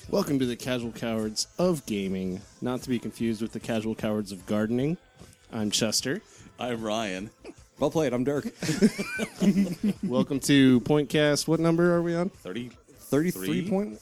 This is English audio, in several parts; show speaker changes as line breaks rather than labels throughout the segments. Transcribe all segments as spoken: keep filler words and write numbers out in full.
Welcome to the Casual Cowards of Gaming, not to be confused with the Casual Cowards of Gardening. I'm Chester.
I'm Ryan.
Well played, I'm Dirk.
Welcome to Pointcast. What number are we on?
thirty.
thirty-three point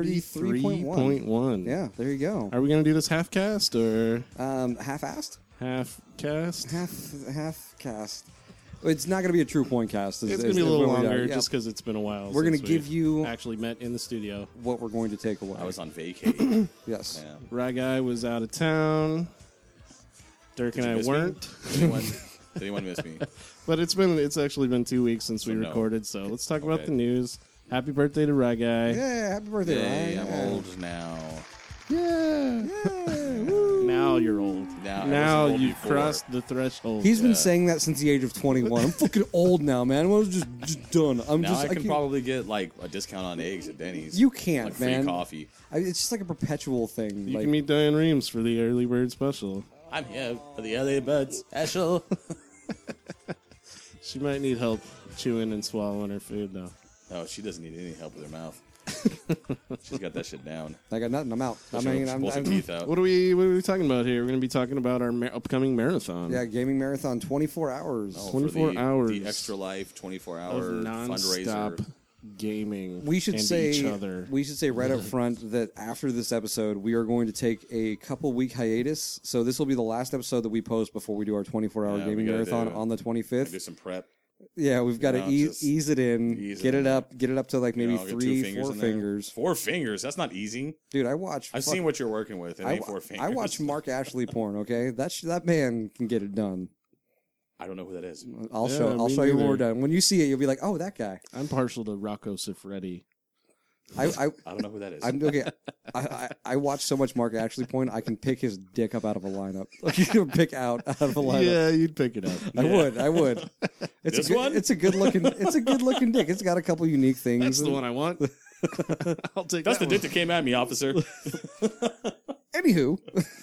one.
Yeah, there you go.
Are we going to do this half cast or
Um, half-assed?
half cast?
Half, half cast. It's not going to be a true point cast. Is,
It's
is-
going to be a
is
little
what we
longer
got. Yeah.
just because it's been a while.
We're gonna
since
give
we've
you-
actually met in the studio.
What we're going to take away.
I was on vacay.
Yes.
Yeah.
Ragai was out of town. Dirk
Did
and
you
I
miss me?
weren't.
Did anyone, did anyone miss me?
But it's been it's actually been two weeks since we
So no.
recorded, so let's talk about
Okay.
the news. Happy birthday to Ragai.
Yeah, happy birthday,
Hey,
Ryan.
I'm
Yeah.
old now.
Yeah.
Yeah, woo.
Now you're old.
Now, I
Now
wasn't old
you've
before.
crossed the threshold.
He's been
Yeah.
saying that since the age of twenty-one. I'm fucking old now, man. I was just, just done. I'm
Now
just.
I can
can't-
probably get like a discount on eggs at Denny's.
You can't,
like free
man.
coffee.
I, it's just like a perpetual thing.
you
like,
can meet Diane Reams for the early bird special.
I'm here for the L A Bird special.
She might need help chewing and swallowing her food, though.
Oh, she doesn't need any help with her mouth. She's got that shit down.
I got nothing. I'm out. I
She'll-
mean,
she'll
I'm,
pull
I'm
some teeth out.
What are we What are we talking about here? We're going to be talking about our mar- upcoming marathon.
yeah, gaming marathon, twenty-four hours.
Oh, for
twenty-four
the,
hours
The Extra Life twenty-four
of
hour
non-stop
fundraiser.
gaming.
We should
and
say
each other.
we should say right up front that after this episode, we are going to take a couple week hiatus. So this will be the last episode that we post before we do our twenty-four hour
Yeah, we
gaming
gotta
marathon
do-
on the
Do
twenty-fifth.
some prep.
Yeah, we've got to
know,
ease,
just
ease it in,
ease
get
it
it
in.
up, get it up to like maybe
You know, get two
three,
fingers
four
in there.
fingers.
Four fingers. That's not easy.
Dude, I watch.
I've
fuck-
seen what you're working with. It
I,
ain't
wa-
four fingers.
I watch Mark Ashley porn. Okay, that sh- that man can get it done.
I don't know who that is.
I'll
Yeah,
show. I'll
me
show you when we're
neither.
done. When you see it, you'll be like, "Oh, that guy."
I'm partial to Rocco Siffredi.
I, I,
I don't know who that is.
I'm okay. I, I, I watch so much Mark Ashley porn. I can pick his dick up out of a lineup. Like you can pick out out of a lineup.
Yeah, you'd pick it up.
I would. I would. It's
This
a good,
one?
It's a good looking. It's a good looking dick. It's got a couple unique things.
That's the one I want. I'll take
That's
that
the dick that came at me, officer.
Anywho.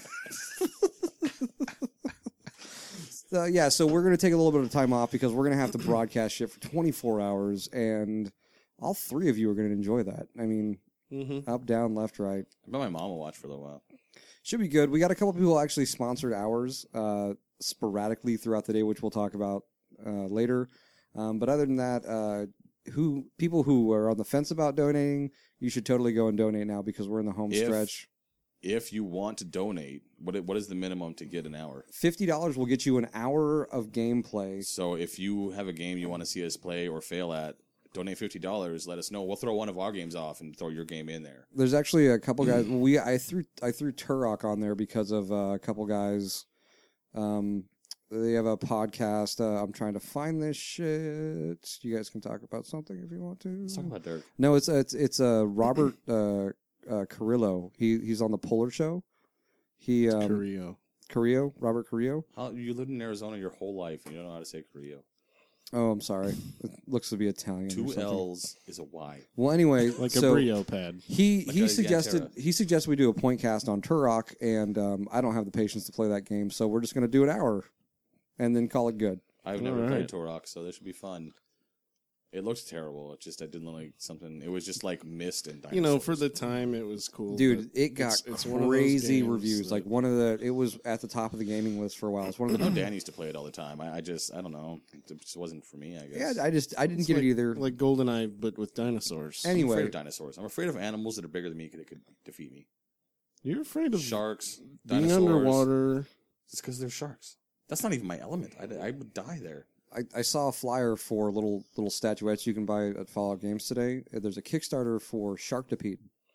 Uh, yeah, so we're going to take a little bit of time off because we're going to have to broadcast shit for twenty-four hours, and all three of you are going to enjoy that. I mean,
Mm-hmm.
up, down, left, right.
I bet my mom will watch for a little while.
Should be good. We got a couple people actually sponsored hours uh, sporadically throughout the day, which we'll talk about uh, later. Um, but other than that, uh, who people who are on the fence about donating, you should totally go and donate now because we're in the home
If-
stretch.
If you want to donate, what i- what is the minimum to get an hour?
fifty dollars will get you an hour of gameplay.
So if you have a game you want to see us play or fail at, donate fifty dollars. Let us know. We'll throw one of our games off and throw your game in there.
There's actually a couple guys. We I threw I threw Turok on there because of uh, a couple guys. Um, they have a podcast. Uh, I'm trying to find this shit. You guys can talk about something if you want to.
Let's talk about Dirk.
No, it's it's it's uh, Robert uh, uh, Carrillo. He he's on the Polar Show. He um,
Carrillo.
Carrillo, Robert Carrillo.
How, you lived in Arizona your whole life and you don't know how to say Carrillo.
Oh, I'm sorry. It looks to be Italian. or
Two
something.
L's is a Y.
Well, anyway,
Like
so
a Brio pad.
He
Like
he
a
suggested
Yantera.
he suggested we do a point cast on Turok, and um, I don't have the patience to play that game, so we're just going to do an hour, and then call it good.
I've never
All
played
right.
Turok, so this should be fun. It looks terrible. It just I didn't look like something. It was just like mist and dinosaurs.
You know, for the time, it was cool.
Dude,
but
it got
it's- it's one of those
crazy
games
reviews.
that-
Like one of the, it was at the top of the gaming list for a while. It's one of
I know
the.
Dan used to play it all the time. I, I just I don't know. It just wasn't for me. I
Yeah,
guess.
I just I didn't
it's
get
like,
it either.
Like GoldenEye, but with dinosaurs.
I'm afraid
Anyway,
of dinosaurs. I'm afraid of animals that are bigger than me that could defeat me.
You're afraid of
Sharks,
being
dinosaurs.
underwater.
It's because they're sharks. That's not even my element. I, I would die there.
I, I saw a flyer for little little statuettes you can buy at Fallout Games today. There's a Kickstarter for Sharktopede.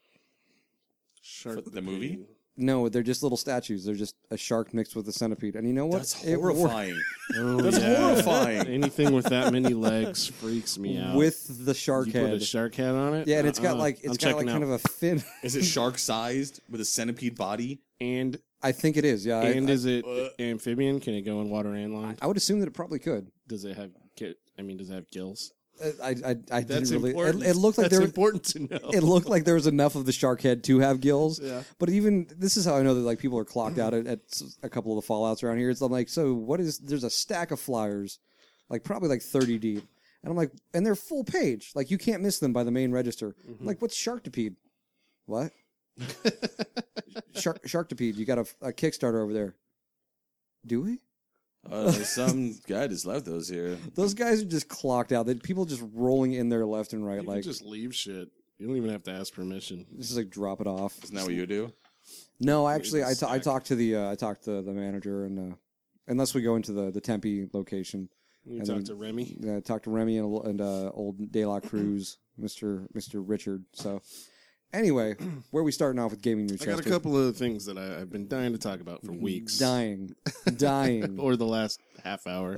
Shark
For the movie?
No, they're just little statues. They're just a shark mixed with a centipede. And you know what?
That's
It wor-
horrifying.
Oh,
That's
yeah.
horrifying.
Anything with that many legs freaks me out.
with the shark
you
head.
put a shark head on it?
Yeah, and it's got
Uh-uh.
like
I'm
it's got like
checking
kind
out.
of a fin.
Is it shark sized with a centipede body?
And
I think it is. Yeah, I,
and
I,
is it
uh,
amphibian? Can it go in water and land?
I would assume that it probably could.
Does it have? gi- I mean, does it have gills?
Uh, I I, I
That's
didn't really.
important.
It, it looked like
That's
there.
important to know.
It looked like there was enough of the shark head to have gills.
Yeah.
But even this is how I know that like people are clocked out at, at s- a couple of the fallouts around here. It's I'm like, so what is? There's a stack of flyers, like probably like thirty deep, and I'm like, and they're full page. Like you can't miss them by the main register.
Mm-hmm.
I'm like, what's Sharktopede? What? Shark Sharktopede, you got a, a Kickstarter over there. Do we?
Uh, some guy just left those here.
Those guys are just clocked out. They, people just rolling in there left and right.
You
like
can just leave shit. You don't even have to ask permission.
just like drop it off.
Isn't that what you do?
No, actually, I,
Where's the
t- I
stack?
talked to the uh, I talked to the manager, and uh, unless we go into the, the Tempe location,
You
And
talk
then-
to Remy.
uh, talk to Remy and, and uh, old De La Cruz, Mister Mister Richard. So, anyway, where are we starting off with gaming news?
I got a
Chester?
couple of things that I, I've been dying to talk about for weeks.
dying, dying.
Or the last half hour.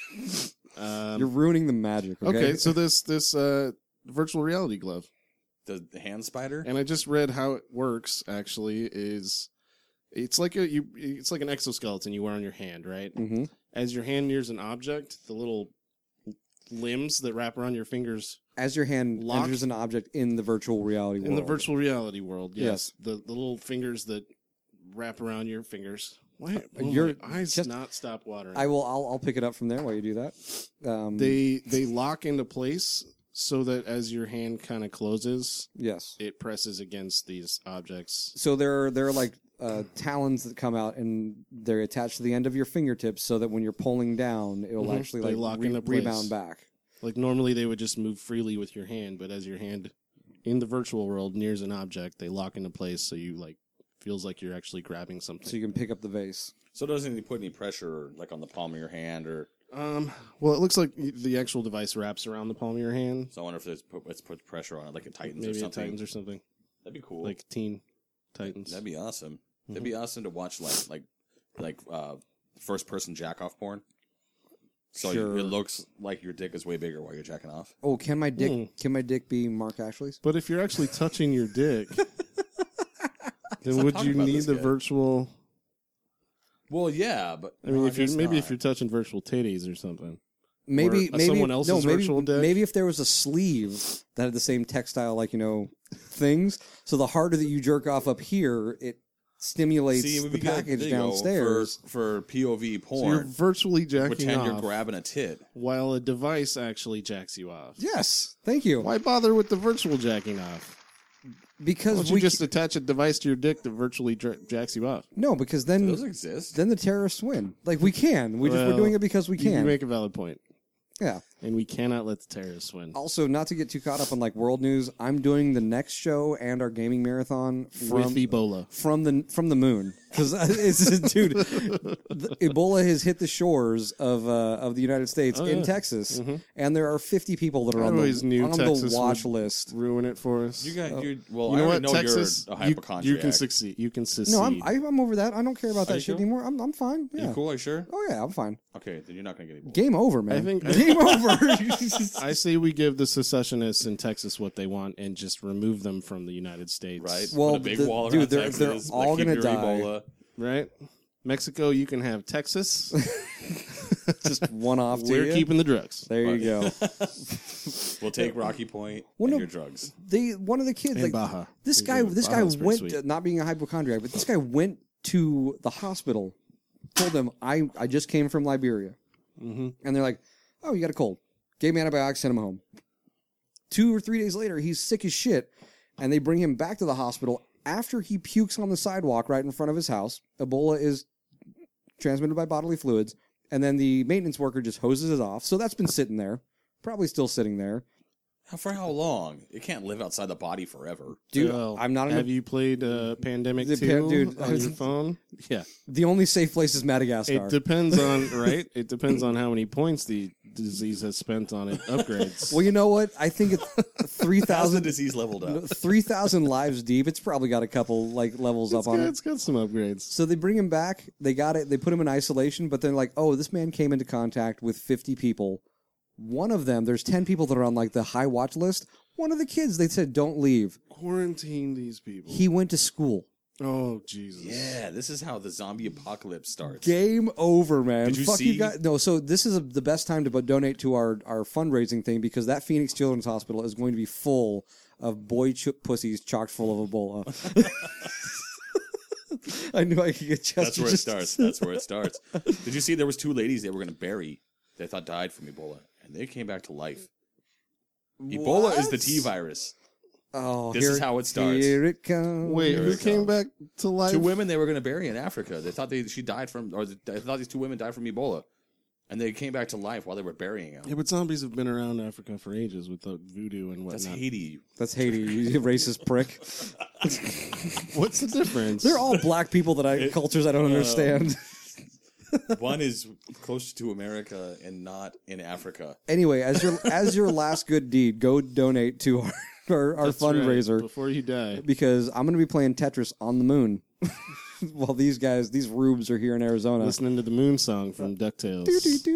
um,
You're ruining the magic. Okay,
okay, so this this uh, virtual reality glove.
The, the hand spider?
And I just read how it works. Actually, is it's like a you it's like an exoskeleton you wear on your hand, right?
hmm
As your hand nears an object, the little limbs that wrap around your fingers
as your hand
Lock-
enters an object in the virtual reality world.
in the virtual reality world, yes,
Yes.
the the little fingers that wrap around your fingers. Why? Oh,
You're
my eyes
just-
not stop watering.
I will. I'll, I'll pick it up from there while you do that. Um,
they they lock into place so that as your hand kind of closes,
yes.
it presses against these objects.
So there are there are like uh, talons that come out and they're attached to the end of your fingertips, so that when you're pulling down, it'll
Mhm.
actually
They
like
lock
re-
into place.
rebound back.
Like normally they would just move freely with your hand, but as your hand in the virtual world nears an object, they lock into place so you like feels like you're actually grabbing something.
So you can pick up the vase.
So it doesn't really put any pressure like on the palm of your hand or...
Um, well, it looks like the actual device wraps around the palm of your hand.
So I wonder if there's put, let's put pressure on it like it tightens
Maybe
or
it
something.
Titans or something.
That'd be cool.
Like Teen Titans.
That'd be awesome. That'd be awesome to watch like like like uh, first person jack off porn. So
Sure.
it looks like your dick is way bigger while you're jacking off.
Oh, can my dick
Hmm.
can my dick be Mark Ashley's?
But if you're actually touching your dick, then
not
would
talking
you
about
need
this
the
guy.
virtual?
Well, yeah, but
I mean,
no,
if you
guess
maybe
not.
if you're touching virtual titties or something.
Maybe
Or, uh,
maybe
someone else's
no, maybe,
virtual dick?
maybe if there was a sleeve that had the same textile, like you know, things. So the harder that you jerk off up here, it stimulates
See, it would
the
be good.
package
There you go.
downstairs.
for, for P O V
So you're
porn.
virtually jacking
Pretend
off
you're grabbing a tit.
while a device actually jacks you off.
Yes, thank you.
Why bother with the virtual jacking off?
Because
Why don't you
we
just attach a device to your dick that virtually dra- jacks you off?
no, because
Do
then
those exist?
then the terrorists win. Like we can, we just we're
Well,
doing it because we
You, you
can.
make a valid point,
Yeah.
and we cannot let the terrorists win.
Also, not to get too caught up on like world news, I'm doing the next show and our gaming marathon from
With Ebola.
from the from the moon because it's dude, the, Ebola has hit the shores of uh, of the United States
Oh,
in
yeah.
Texas,
Mhm.
and there are fifty people that are
I
on
always
the
knew
on
Texas
the watch
would-
list.
Ruin it for us.
You got
Oh.
you. Well,
You
I
know
already
what,
know
Texas?
you're a
you,
hypochondriac.
you can succeed. You can succeed.
No, I'm I, I'm over that. I don't care about
Are
that
you
shit
sure?
anymore. I'm I'm fine.
You
Yeah.
cool? Are you sure?
Oh yeah, I'm fine.
Okay, then you're not gonna get any.
Game over, man.
I think-
game over.
I say we give the secessionists in Texas what they want and just remove them from the United States.
Right?
Well,
Put a big
the-
wall
dude,
around
they're-
Texas,
they're
like,
all
keep
gonna
your
die.
Ebola.
Right? Mexico, you can have Texas.
Just one off to
We're
you.
keeping the drugs.
There you go.
We'll take Rocky Point
Well,
and
no,
your drugs.
They one of the kids
And
like
Baja.
this
We
guy.
do.
This guy
Baja's pretty
went
sweet.
to, not being a hypochondriac, but this guy went to the hospital. Told them I I just came from Liberia,
Mm-hmm.
and they're like, "Oh, you got a cold." Gave him antibiotics, sent him home. Two or three days later, he's sick as shit, and they bring him back to the hospital after he pukes on the sidewalk right in front of his house. Ebola is transmitted by bodily fluids, and then the maintenance worker just hoses it off. So that's been sitting there, probably still sitting there.
How, for how long? It can't live outside the body forever.
Dude,
Well,
I'm not.
Have
In
you played uh, Pandemic
The
two
pa- dude,
on your phone? Yeah.
the only safe place is Madagascar.
It depends on, right? It depends on how many points the disease has spent on it upgrades.
Well, you know what? I think it's three
How's the
thousand
disease leveled up?
three thousand lives deep. It's probably got a couple like levels
it's
up on
got,
it.
it's got some upgrades.
So they bring him back. They got it. They put him in isolation, but then like, oh, this man came into contact with fifty people. One of them, there's ten people that are on like the high watch list. One of the kids, they said, don't leave.
Quarantine these people.
He went to school.
oh, Jesus.
Yeah, this is how the zombie apocalypse starts.
Game over, man.
Did you
Fuck
see-
you guys. No, so this is a, the best time to bo- donate to our, our fundraising thing because that Phoenix Children's Hospital is going to be full of boy ch- pussies chocked full of Ebola. I knew I could get Chester.
That's where it
just-
starts. That's where it starts. Did you see there was two ladies they were going to bury they thought died from Ebola, and they came back to life. Ebola is the
What?
T virus.
Oh,
This
here,
is how it starts.
Here it comes.
Wait,
Here
who
it
came
comes.
back to life?
Two women they were going to bury in Africa. They thought they she died from, or they thought these two women died from Ebola, and they came back to life while they were burying them.
Yeah, but zombies have been around Africa for ages with the voodoo and
That's
whatnot.
Haiti.
That's Haiti, you racist prick.
What's the difference?
They're all black people that I cultures I don't understand.
One is close to America and not in Africa.
Anyway, as your as your last good deed, go donate to our our, our
That's right,
fundraiser
before you die.
because I'm going to be playing Tetris on the moon while these guys, these rubes, are here in Arizona.
Listening to the Moon song from DuckTales.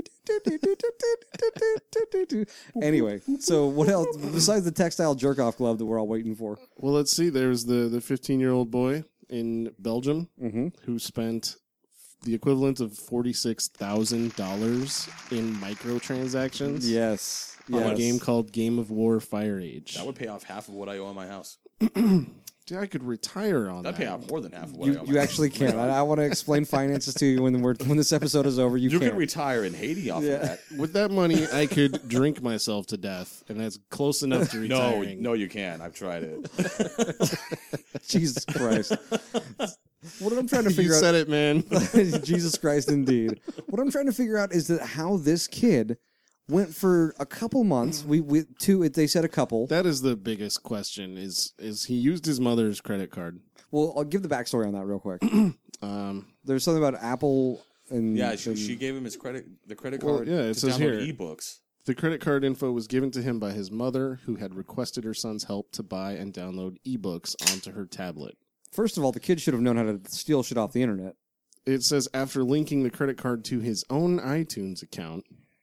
Anyway, so what else besides the textile jerk off glove that we're all waiting for?
Well, let's see. There's the the fifteen year old boy in Belgium
Mm-hmm.
who spent the equivalent of forty six thousand dollars in microtransactions
Yes,
on
yes.
a game called Game of War Fire Age.
That would pay off half of what I owe on my house.
Dude, I could retire on
That'd
that.
pay off more than half of what I
You,
owe. on
you
my
actually can. I, I want to explain finances to you when we're when this episode is over. You,
You
can.
could retire in Haiti off
Yeah.
of that.
With that money, I could drink myself to death, and that's close enough to
No,
retiring.
no, you can't. I've tried it.
Jesus Christ. What I'm trying to
You
figure out.
said it, man.
Jesus Christ, indeed. What I'm trying to figure out is that how this kid went for a couple months. We, we two. They said a couple.
That is the biggest question. Is is he used his mother's credit card?
Well, I'll give the backstory on that real quick.
Um,
There's something about Apple and
Yeah, she,
and-
she gave him his credit, the credit
Well,
card
yeah, it
to
says
download
here.
ebooks.
The credit card info was given to him by his mother, who had requested her son's help to buy and download ebooks onto her tablet.
First of all, the kid should have known how to steal shit off the internet.
It says after linking the credit card to his own iTunes account,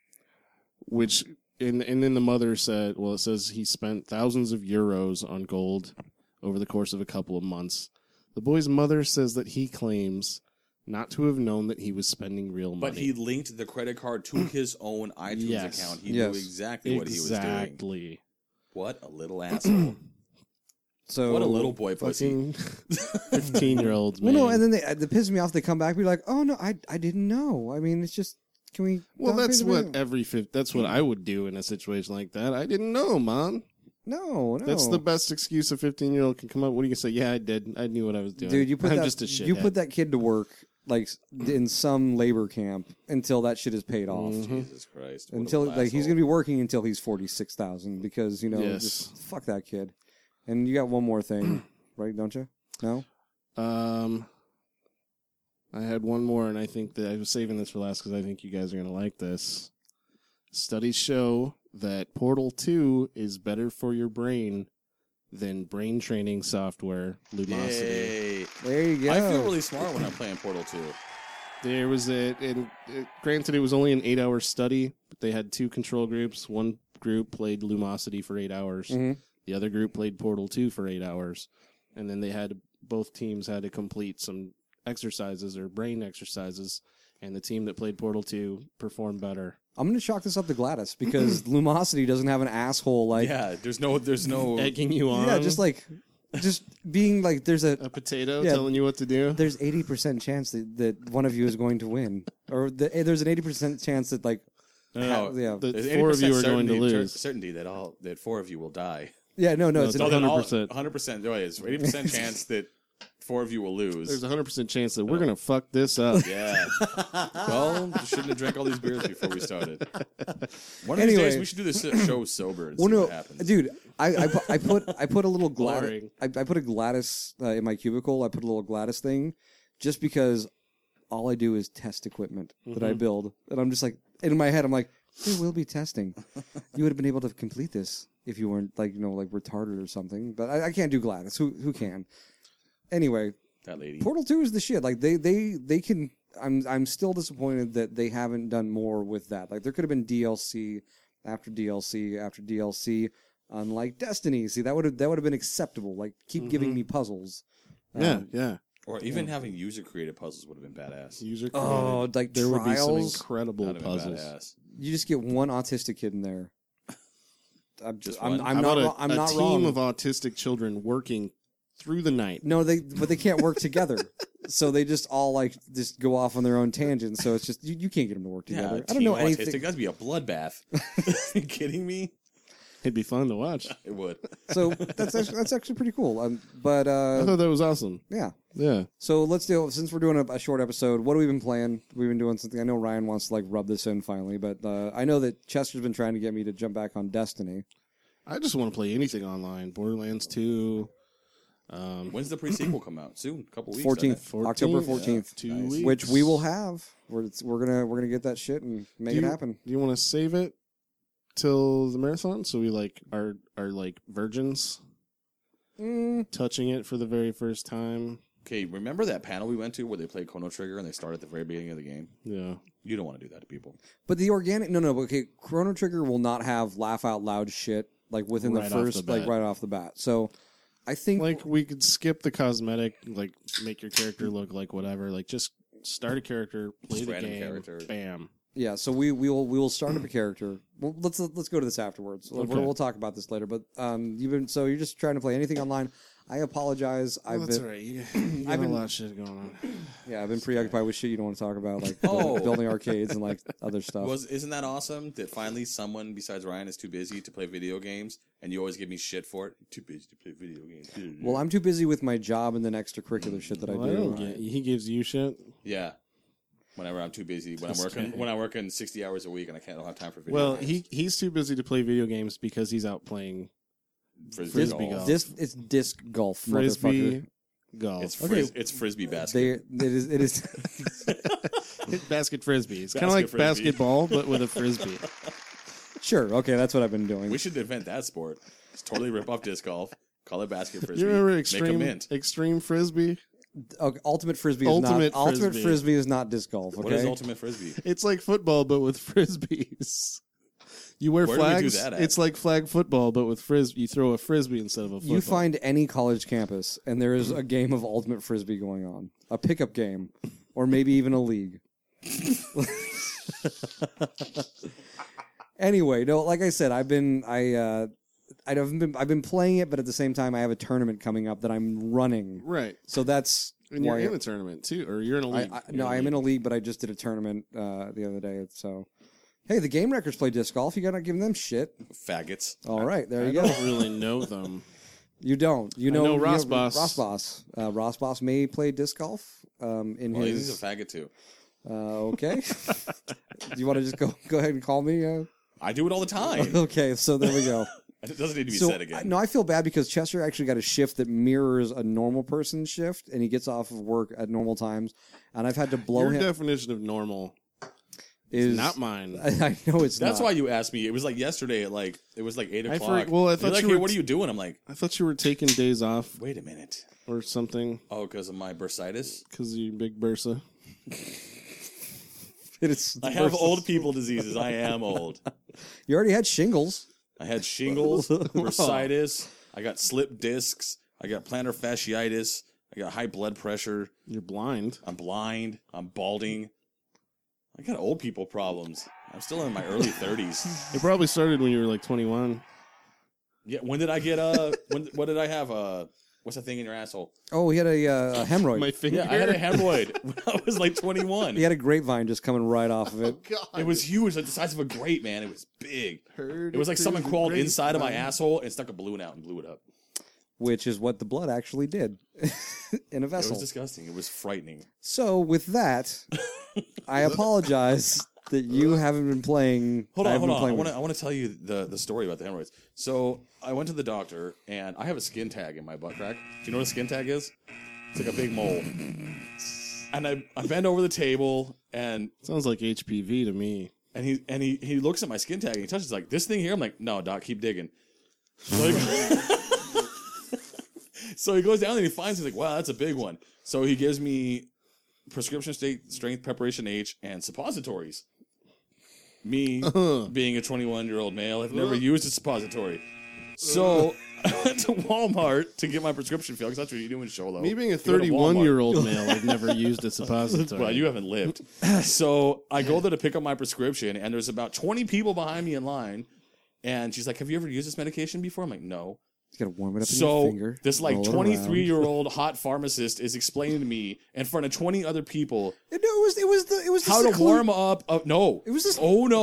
which and and then the mother said, well, it says he spent thousands of euros on gold over the course of a couple of months. The boy's mother says that he claims not to have known that he was spending real money.
But he linked the credit card to his own iTunes
Yes.
account. He
Yes.
knew exactly what he was doing.
Exactly.
What a little asshole.
So
What a little boy pussy.
Fucking fifteen-year-olds,
Well,
man.
no, and then they they piss me off. They come back, be like, "Oh no, I I didn't know. I mean, it's just can we?"
Well,
not
that's
pay the
what
bill?"
every fif- that's what I would do in a situation like that. I didn't know, Mom.
No, no.
That's the best excuse a fifteen-year-old can come up. What do you say? Yeah, I did. I knew what I was doing.
Dude, you put
I'm
that
just a shit.
you put that kid to work like in some labor camp until that shit is paid off.
Mhm.
Jesus Christ. What a
Until
little
like he's
asshole.
gonna be working until he's forty six thousand because you know
Yes.
just fuck that kid. And you got one more thing, right? Don't you? No.
Um, I had one more, and I think that I was saving this for last because I think you guys are gonna like this. Studies show that Portal two is better for your brain than brain training software Lumosity.
Yay.
There you go.
I feel really smart when I'm playing Portal two.
There was a, and uh, granted, it was only an eight-hour study, but they had two control groups. One group played Lumosity for eight hours.
Mhm.
The other group played Portal two for eight hours, and then they had both teams had to complete some exercises or brain exercises, and the team that played Portal two performed better.
I'm gonna chalk this up to Gladys because Lumosity doesn't have an asshole like
Yeah, there's no, there's no.
Egging you on,
yeah, just like just being like there's a
a potato
Yeah.
telling you what to do.
there's eighty percent chance that, that one of you is going to win, or the, there's an eighty percent chance that like
Uh,
yeah.
the
There's
four of you are going to
certainty-
lose.
Certainty that all that four of you will die.
yeah no no,
No,
it's
it's
an,
all-
then all-
one hundred percent.
one hundred percent. Oh, it's eighty percent chance that four of you will lose.
There's a hundred percent chance that we're gonna fuck this up.
Yeah. Well, you shouldn't have drank all these beers before we started. One of
Anyway.
these days, we should do this show sober and
well,
see
no,
what happens.
dude, I, I, put, I put I put a little Gladys
Blaring.
I, I put a Gladys uh, in my cubicle. I put a little Gladys thing, just because all I do is test equipment that I build, and I'm just like in my head, I'm like, there will be testing. You would have been able to complete this if you weren't like you know like retarded or something. But I, I can't do Gladys. Who who can? Anyway,
That lady.
Portal two is the shit. Like they they they can. I'm I'm still disappointed that they haven't done more with that. Like there could have been D L C after D L C after D L C. Unlike Destiny, see that would have that would have been acceptable. Like keep giving me puzzles.
Yeah,
Um,
yeah.
Or even having user created puzzles would have been badass.
User
Oh, like
there would be some
trials.
incredible
That'd have been
puzzles.
badass.
You just get one autistic kid in there. I'm
Just
I'm,
one?
I'm
How
not.
about
wrong-
a,
I'm
a
not
team
wrong.
of autistic children working through the night.
No, they but they can't work together. So they just all like just go off on their own tangents. So it's just you, you can't get them to work
Yeah,
together.
a
I don't know
team autistic.
anything.
That'd be a bloodbath. Are you kidding me?
It'd be fun to watch.
It would.
So that's actually, that's actually pretty cool. Um, but uh,
I thought that was awesome.
yeah.
Yeah.
So let's do. Since we're doing a, a short episode, what have we been playing? We've been doing something. I know Ryan wants to like rub this in finally, but uh, I know that Chester's been trying to get me to jump back on Destiny.
I just want to play anything online. Borderlands two. Um,
When's the pre-sequel come out? Soon, a couple weeks.
Fourteenth,
fourteenth,
October
yeah.
fourteenth,
two
Nice.
weeks.
which we will have. We're we're gonna we're gonna get that shit and make
do
it
you,
happen.
Do you want to save it till the marathon so we like are are like virgins
Mm,
touching it for the very first time?
Okay, remember that panel we went to where they played Chrono Trigger and they start at the very beginning of the game?
Yeah.
You don't want to do that to people.
but the organic, no, no. But okay, Chrono Trigger will not have laugh out loud shit like within
Right
the
off
first,
the
like
bat.
right off the bat. So I think
Like we could skip the cosmetic, like make your character look like whatever. Like just start a character, play
Just
the
random
game,
character.
bam.
yeah. So we we will we will start up a character. Well, let's let's go to this afterwards. We'll,
Okay.
we'll talk about this later. But um, you've been so you're just trying to play anything online. I apologize. I've
Well, that's
been
all right. You, you got
I've been-
a lot of shit going on.
yeah, I've been preoccupied with shit you don't want to talk about, like
Oh.
building arcades and like other stuff.
Was isn't that awesome that finally someone besides Ryan is too busy to play video games, and you always give me shit for it? Too busy to play video games.
Well, I'm too busy with my job and then extracurricular shit that
Well,
I
I
do.
don't get. He gives you shit.
yeah. Whenever I'm too busy, when I'm
This
working,
guy.
when I'm working sixty hours a week and I can't don't have time for video
Well,
games.
he he's too busy to play video games because he's out playing
Frisbee,
Frisbee
golf.
golf.
Disc, it's disc golf,
frisbee
motherfucker.
golf.
It's
okay,
fris- it's frisbee
They,
basket.
it is. It is.
basket frisbee. It's kind of
Basket
like
frisbee.
basketball, but with a frisbee.
Sure. Okay, that's what I've been doing.
We should invent that sport. It's totally rip off disc golf. Call it basket frisbee.
You remember
Make a
extreme
mint.
extreme frisbee?
Okay, ultimate frisbee is
Ultimate
not. Ultimate
frisbee.
frisbee is not disc golf. Okay.
What is ultimate frisbee?
It's like football, but with frisbees. You wear
Where do we do
flags.
that at?
It's like flag football, but with frisbee. You throw a frisbee instead of a football.
You find any college campus, and there is a game of ultimate frisbee going on, a pickup game, or maybe even a league. Anyway, no, like I said, I've been I uh, I've been I've been playing it, but at the same time, I have a tournament coming up that I'm running.
right,
So that's
and you're
why
in a tournament too, or you're in a
I,
league.
I,
You're
no, I am in a league, but I just did a tournament uh, the other day. So, hey, the Game Wreckers play disc golf. You gotta give them shit.
Faggots.
All right, there
I
you go.
don't really know them.
You don't. You
I
know,
know
you
Ross Boss.
Ross Boss. Uh, Ross Boss may play disc golf. Um, in
Well,
his.
he's a faggot too.
Uh, okay. Do you want to just go go ahead and call me? Uh...
I do it all the time.
Okay, so there we go.
It doesn't need to be
so
said again.
I- no, I feel bad because Chester actually got a shift that mirrors a normal person's shift, and he gets off of work at normal times, and I've had to blow
Your
him.
definition of normal
is
is not mine.
I, I know it's
That's
not.
why you asked me. It was like yesterday at like it was like eight
I
o'clock.
for- well, I
You're
thought
like,
you
hey,
were
what
t-
are you doing? I'm like,
I thought you were taking days off
wait a minute.
or something
Oh, because of my bursitis.
because of your big bursa.
It is
I have old people diseases. I am old.
You already had shingles.
I had shingles, bursitis. I got slip discs. I got plantar fasciitis. I got high blood pressure.
You're blind.
I'm blind. I'm balding. I got old people problems. I'm still in my early thirties.
It probably started when you were like twenty-one.
Yeah. When did I get uh? When what did I have uh? What's that thing in your asshole?
Oh, he had a, uh, a hemorrhoid.
My finger.
Yeah, I had a hemorrhoid when I was like twenty-one.
He had a grapevine just coming right off of it.
God.
It was huge, like the size of a grape, man. It was big.
Heard
It was like
through
someone
the
crawled inside of my
grapevine.
asshole and stuck a balloon out and blew it up.
Which is what the blood actually did in a
It
vessel.
was disgusting. It was frightening.
So with that, I apologize that you haven't been playing.
Hold
I
on,
haven't
hold
been
on. I
playing
want
with-
to I want to tell you the, the story about the hemorrhoids. So I went to the doctor and I have a skin tag in my butt crack. Do you know what a skin tag is? It's like a big mole. And I, I bend over the table and
Sounds like H P V to me.
and he and he, he looks at my skin tag and he touches like this thing here. I'm like, no, doc, keep digging. So he, so he goes down and he finds he's like, wow, that's a big one. So he gives me prescription state strength preparation H and suppositories. Me being a twenty-one year old male, I've never used a suppository. So I went to Walmart to get my prescription filled because that's what you do in Sholo.
Me being a
You go to
thirty-one
Walmart.
year old male, I've never used a suppository.
Well, you haven't lived. So I go there to pick up my prescription, and there's about twenty people behind me in line. And she's like, "Have you ever used this medication before?" I'm like, "No."
You gotta warm it up in your
So
finger.
this like
roll it
twenty-three
around.
year old hot pharmacist is explaining to me in front of twenty other people
It, no, it was it was the it was the
how to
seclu-
warm up. A, no,
It was this-
Oh no,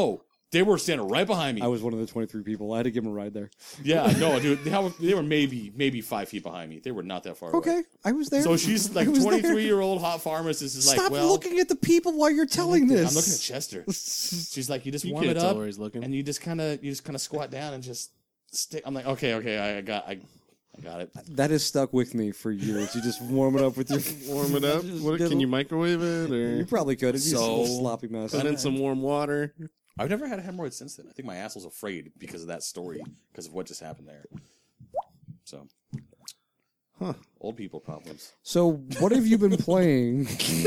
They were standing right behind me.
I was one of the twenty-three people. I had to give him a ride there.
Yeah, no, dude. They were, they were maybe maybe five feet behind me. They were not that far away.
Okay, I was there.
So she's like
I was there.
twenty-three-year-old hot pharmacist is like,
Stop
well,
looking at the people while you're telling this.
I'm looking at Chester. She's like, you just
You
warm
can't
it
tell
up,
where he's looking.
and you just kind of you just kind of squat down and just stick. I'm like, okay, okay, I got, I, I got it.
That has stuck with me for years. You just warm it up with your
Warm it up.
Just
What,
diddle.
can you microwave it
You
or
probably could. It'd be
So-
a sloppy mess.
put in some warm water?
I've never had a hemorrhoid since then. I think my asshole's afraid because of that story, because of what just happened there. So,
Huh.
old people problems.
So, what have you been playing?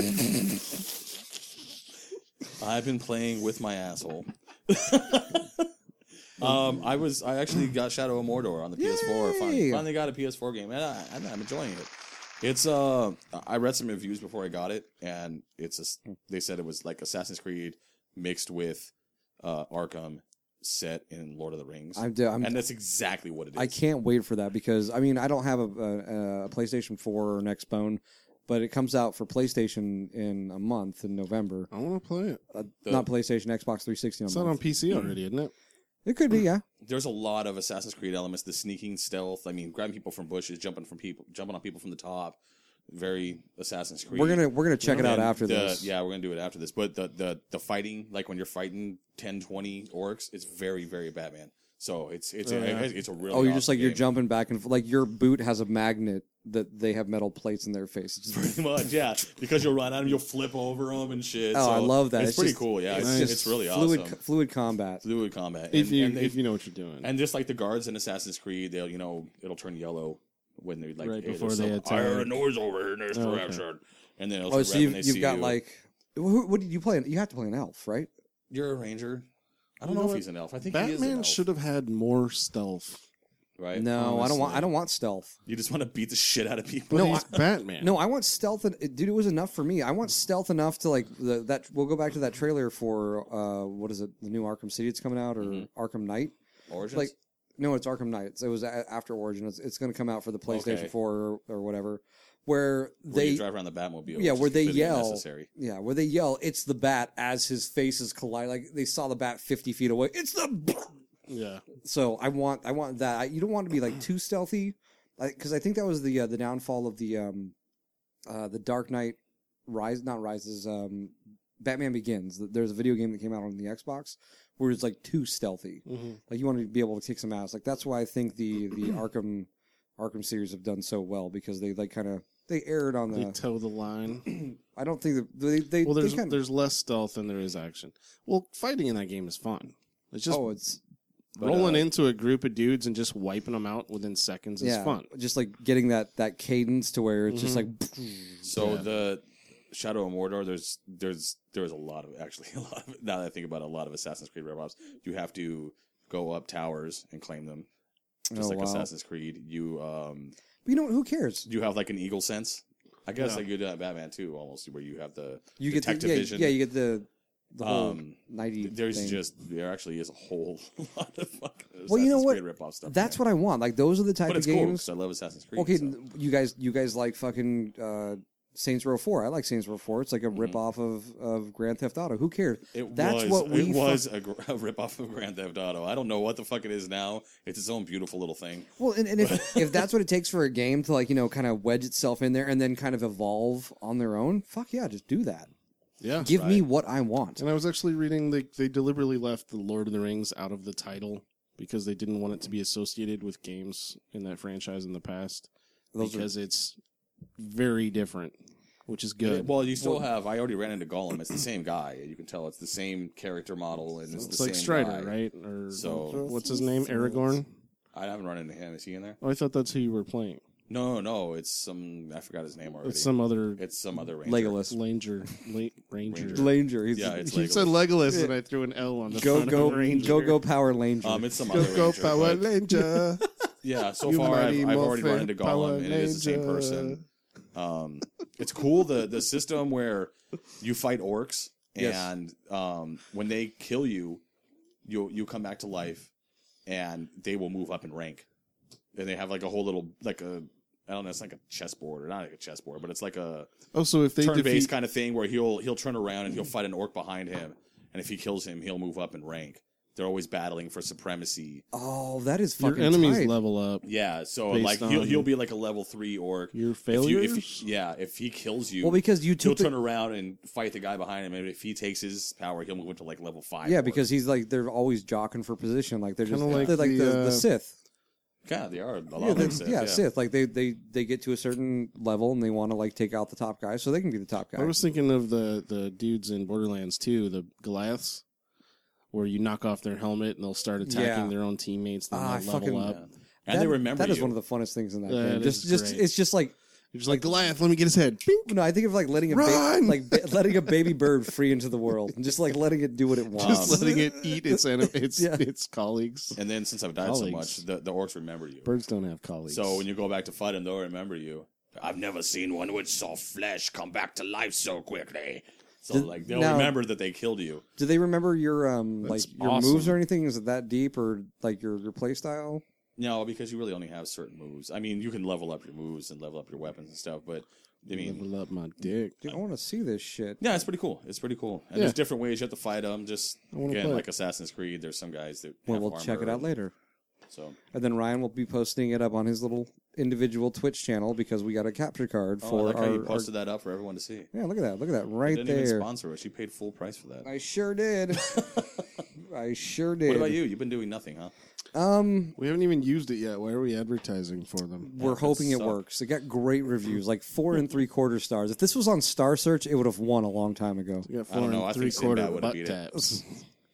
I've been playing with my asshole. um, I was I actually got Shadow of Mordor on the P S four. Finally,
Yay!
finally got a P S four game, and I, I'm I'm enjoying it. It's uh, I read some reviews before I got it, and it's a, they said it was like Assassin's Creed mixed with uh, Arkham set in Lord of the Rings,
I'm, I'm,
and that's exactly what it is.
I can't wait for that because I mean I don't have a, a, a PlayStation four or an Xbone, but it comes out for PlayStation in a month in November.
I want to play it.
Uh,
The-
not PlayStation, Xbox three sixty. In a
It's not on
month.
P C already, isn't it?
It could be, yeah.
There's a lot of Assassin's Creed elements, the sneaking stealth. I mean, grabbing people from bushes, jumping from people, jumping on people from the top. Very Assassin's Creed.
We're gonna we're gonna check it out
And
after
the-
this.
Yeah, we're gonna do it after this. But the the the fighting, like when you're fighting ten, twenty orcs, it's very very Batman. So it's it's
Oh,
a,
yeah.
it's a really
Oh, you're just
awesome
like you're
game.
jumping back and f- like your boot has a magnet that they have metal plates in their face. It's just,
Pretty much, yeah. Because you'll run at them, you'll flip over them and shit.
oh,
so
I love that.
It's, pretty
just-
cool. Yeah,
it's,
it's,
just
it's really
fluid,
awesome.
Fluid combat.
Fluid combat.
If
And-
you
and they-
if you know what you're doing.
And just like the guards in Assassin's Creed, they'll you know it'll turn yellow when they like
Right
hey,
before
there's
they
some
attack.
iron noise over here, and there's
Oh,
the
okay.
rapture. And then it'll
Oh,
turn
so
red when
you've
they
you've
see
got
you.
like who, what did you play? You have to play an elf, right?
You're a ranger. I don't
You
know,
know
if
what?
he's an elf. I think he is an
Batman
elf,
should have had more stealth.
right?
No, I don't want.
honestly.
I don't want stealth.
You just want to beat the shit out of people.
But
No,
he's Batman.
No, I want stealth. And, dude, it was enough for me. I want stealth enough to like the, that. We'll go back to that trailer for uh, what is it? The new Arkham City. It's coming out or
Mhm.
Arkham Knight.
Origins.
Like, no, it's Arkham Knight. It was a- after Origin. It's, it's going to come out for the PlayStation
Okay.
four or, or whatever. Where
where
they
you drive around the Batmobile.
Yeah,
which
where
is
they
completely
yell.
unnecessary.
Yeah, where they yell, "It's the Bat!" as his faces collide. Like they saw the Bat fifty feet away. It's the.
Yeah.
So I want, I want that. I, you don't want to be like too stealthy, because I think that was the uh, the downfall of the um, uh, the Dark Knight Rise, not Rises, um, Batman Begins. There's a video game that came out on the Xbox where it's like too stealthy.
Mm-hmm.
Like you want to be able to kick some ass. Like that's why I think the the Arkham Arkham series have done so well because they like kind of they erred on
They
the.
toe the line.
I don't think that they they.
Well,
they
there's
kinda,
there's less stealth than there is action. Well, fighting in that game is fun. It's just
oh, it's
But,
rolling
uh,
into a group of dudes and just wiping them out within seconds is
yeah,
fun.
just like getting that that cadence to where it's just like.
So
Yeah.
the Shadow of Mordor, there's there's there's a lot of actually a lot of now that I think about it, a lot of Assassin's Creed ripoffs. You have to go up towers and claim them, just
Oh,
like
wow.
Assassin's Creed. You um
But you know what? Who cares?
you have like an eagle sense. I guess
Yeah.
like you do that Batman too, almost where you have the
You get the,
detective
yeah,
vision.
yeah, you get the the whole
Um,
nighty.
There's
thing.
just there actually is a whole lot of fucking
Well, you know
Assassin's
what?
Creed ripoff stuff.
That's what I want. Like those are the type
But
of
it's cool
games.
because I love Assassin's Creed.
Okay,
so.
n- you guys, you guys like fucking uh, Saints Row Four. I like Saints Row Four. It's like a
Mm-hmm.
rip off of, of Grand Theft Auto. Who cares?
It
That's
was,
what we
it
fu-
was a, gr- a ripoff of Grand Theft Auto. I don't know what the fuck it is now. It's its own beautiful little thing.
Well, and, and if if that's what it takes for a game to like you know kind of wedge itself in there and then kind of evolve on their own, fuck yeah, just do that.
Yeah.
Give me
right.
what I want.
And I was actually reading they they deliberately left the Lord of the Rings out of the title because they didn't want it to be associated with games in that franchise in the past
Those are-
because it's very different, which is good.
Well, you still have. I already ran into Gollum. It's the same guy. You can tell it's the same character model, and it's,
it's
the
like
same
Strider,
guy.
right? Or
So-
what's his name? Aragorn.
I haven't run into him. Is he in there?
Oh, I thought that's who you were playing.
No, no. It's some. I forgot his name already.
It's some other
It's some other ranger.
Legolas.
Ranger, la- Ranger.
Ranger.
Langer. He's,
Yeah, it's
You
Legolas.
said Legolas, and I threw an L on the
go
front
go
of Ranger.
go go Power Langer.
Um, it's some
Go
other
go
ranger,
Power
but-
Ranger.
Yeah. So
You
far, I've,
mighty
I've already run
Morphin
into
Power
Gollum, and it is the same
Ranger.
person. Um, it's cool the the system where you fight orcs,
Yes.
and um, when they kill you, you you come back to life, and they will move up in rank. And they have like a whole little like a I don't know, it's like a chessboard or not like a chessboard, but it's like a
Oh, so if they
turn-based
defeat,
kind of thing where he'll he'll turn around and he'll fight an orc behind him, and if he kills him, he'll move up in rank. They're always battling for supremacy.
Oh, that is
Your
fucking
enemies
tight.
level up.
Yeah, so
Based
like he'll
on
he'll be like a level three orc.
Your
If you,
failures.
if he, yeah, if he kills you,
Well, because you
he'll
took the,
turn around and fight the guy behind him, and if he takes his power, he'll move into like level five.
yeah,
orc.
because he's like they're always jockeying for position, like they're just
Kinda like
they're like the,
the,
the,
uh,
Sith.
yeah, they are a lot
Yeah,
like
they're-
Sith,
yeah,
yeah.
Sith. Like they, they they get to a certain level and they want to like take out the top guy, so they can be the top guy.
I was thinking of the the dudes in Borderlands two, the Goliaths, where you knock off their helmet and they'll start attacking
Yeah.
their own teammates. Then
Ah, I
they'll level
fucking-
up.
Yeah. And
That-
they remember
that
you.
is one of the funnest things in that
That
game.
is
Just just
great.
it's just like
You're just like Goliath. Let me get his head. Bink.
no, I think of like letting a ba-
Run!
like ba- letting a baby bird free into the world and just like letting it do what it wants.
Just letting it eat its en- its
Yeah.
its colleagues.
and then since I've died so
Colleagues.
much, the, the orcs remember you.
Birds don't have colleagues.
So when you go back to fight them, they'll remember you. I've never seen one with soft flesh come back to life so quickly. So
Did-
like they'll
now-
remember that they killed you.
Do they remember your um like
That's
your
awesome.
moves or anything? Is it that deep or like your your play style?
No, because you really only have certain moves. I mean, you can level up your moves and level up your weapons and stuff, but I mean,
level up my dick.
Dude, I want to see this shit.
yeah, it's pretty cool. It's pretty cool. And
Yeah.
there's different ways you have to fight them. Just
I wanna
again,
play
like
it.
Assassin's Creed, there's some guys that
Well,
have
we'll check it
armor,
out later.
So
And then Ryan will be posting it up on his little individual Twitch channel because we got a capture card
oh, I
for
like
our,
how you
our-
posted that up for everyone to see.
Yeah, look at that. Look at that right
Didn't even
there.
sponsor us. You paid full price for that.
I sure did. I sure did.
What about you? You've been doing nothing, huh?
Um,
We haven't even used it yet. Why are we advertising for them?
we're
Yeah,
hoping it
suck.
works. It got great reviews, like four and three quarter stars. If this was on Star Search, it would have won a long time ago.
We got
I
four
don't know.
and
I
three
think
quarter
Sinbad would've
butt
beat it.
taps.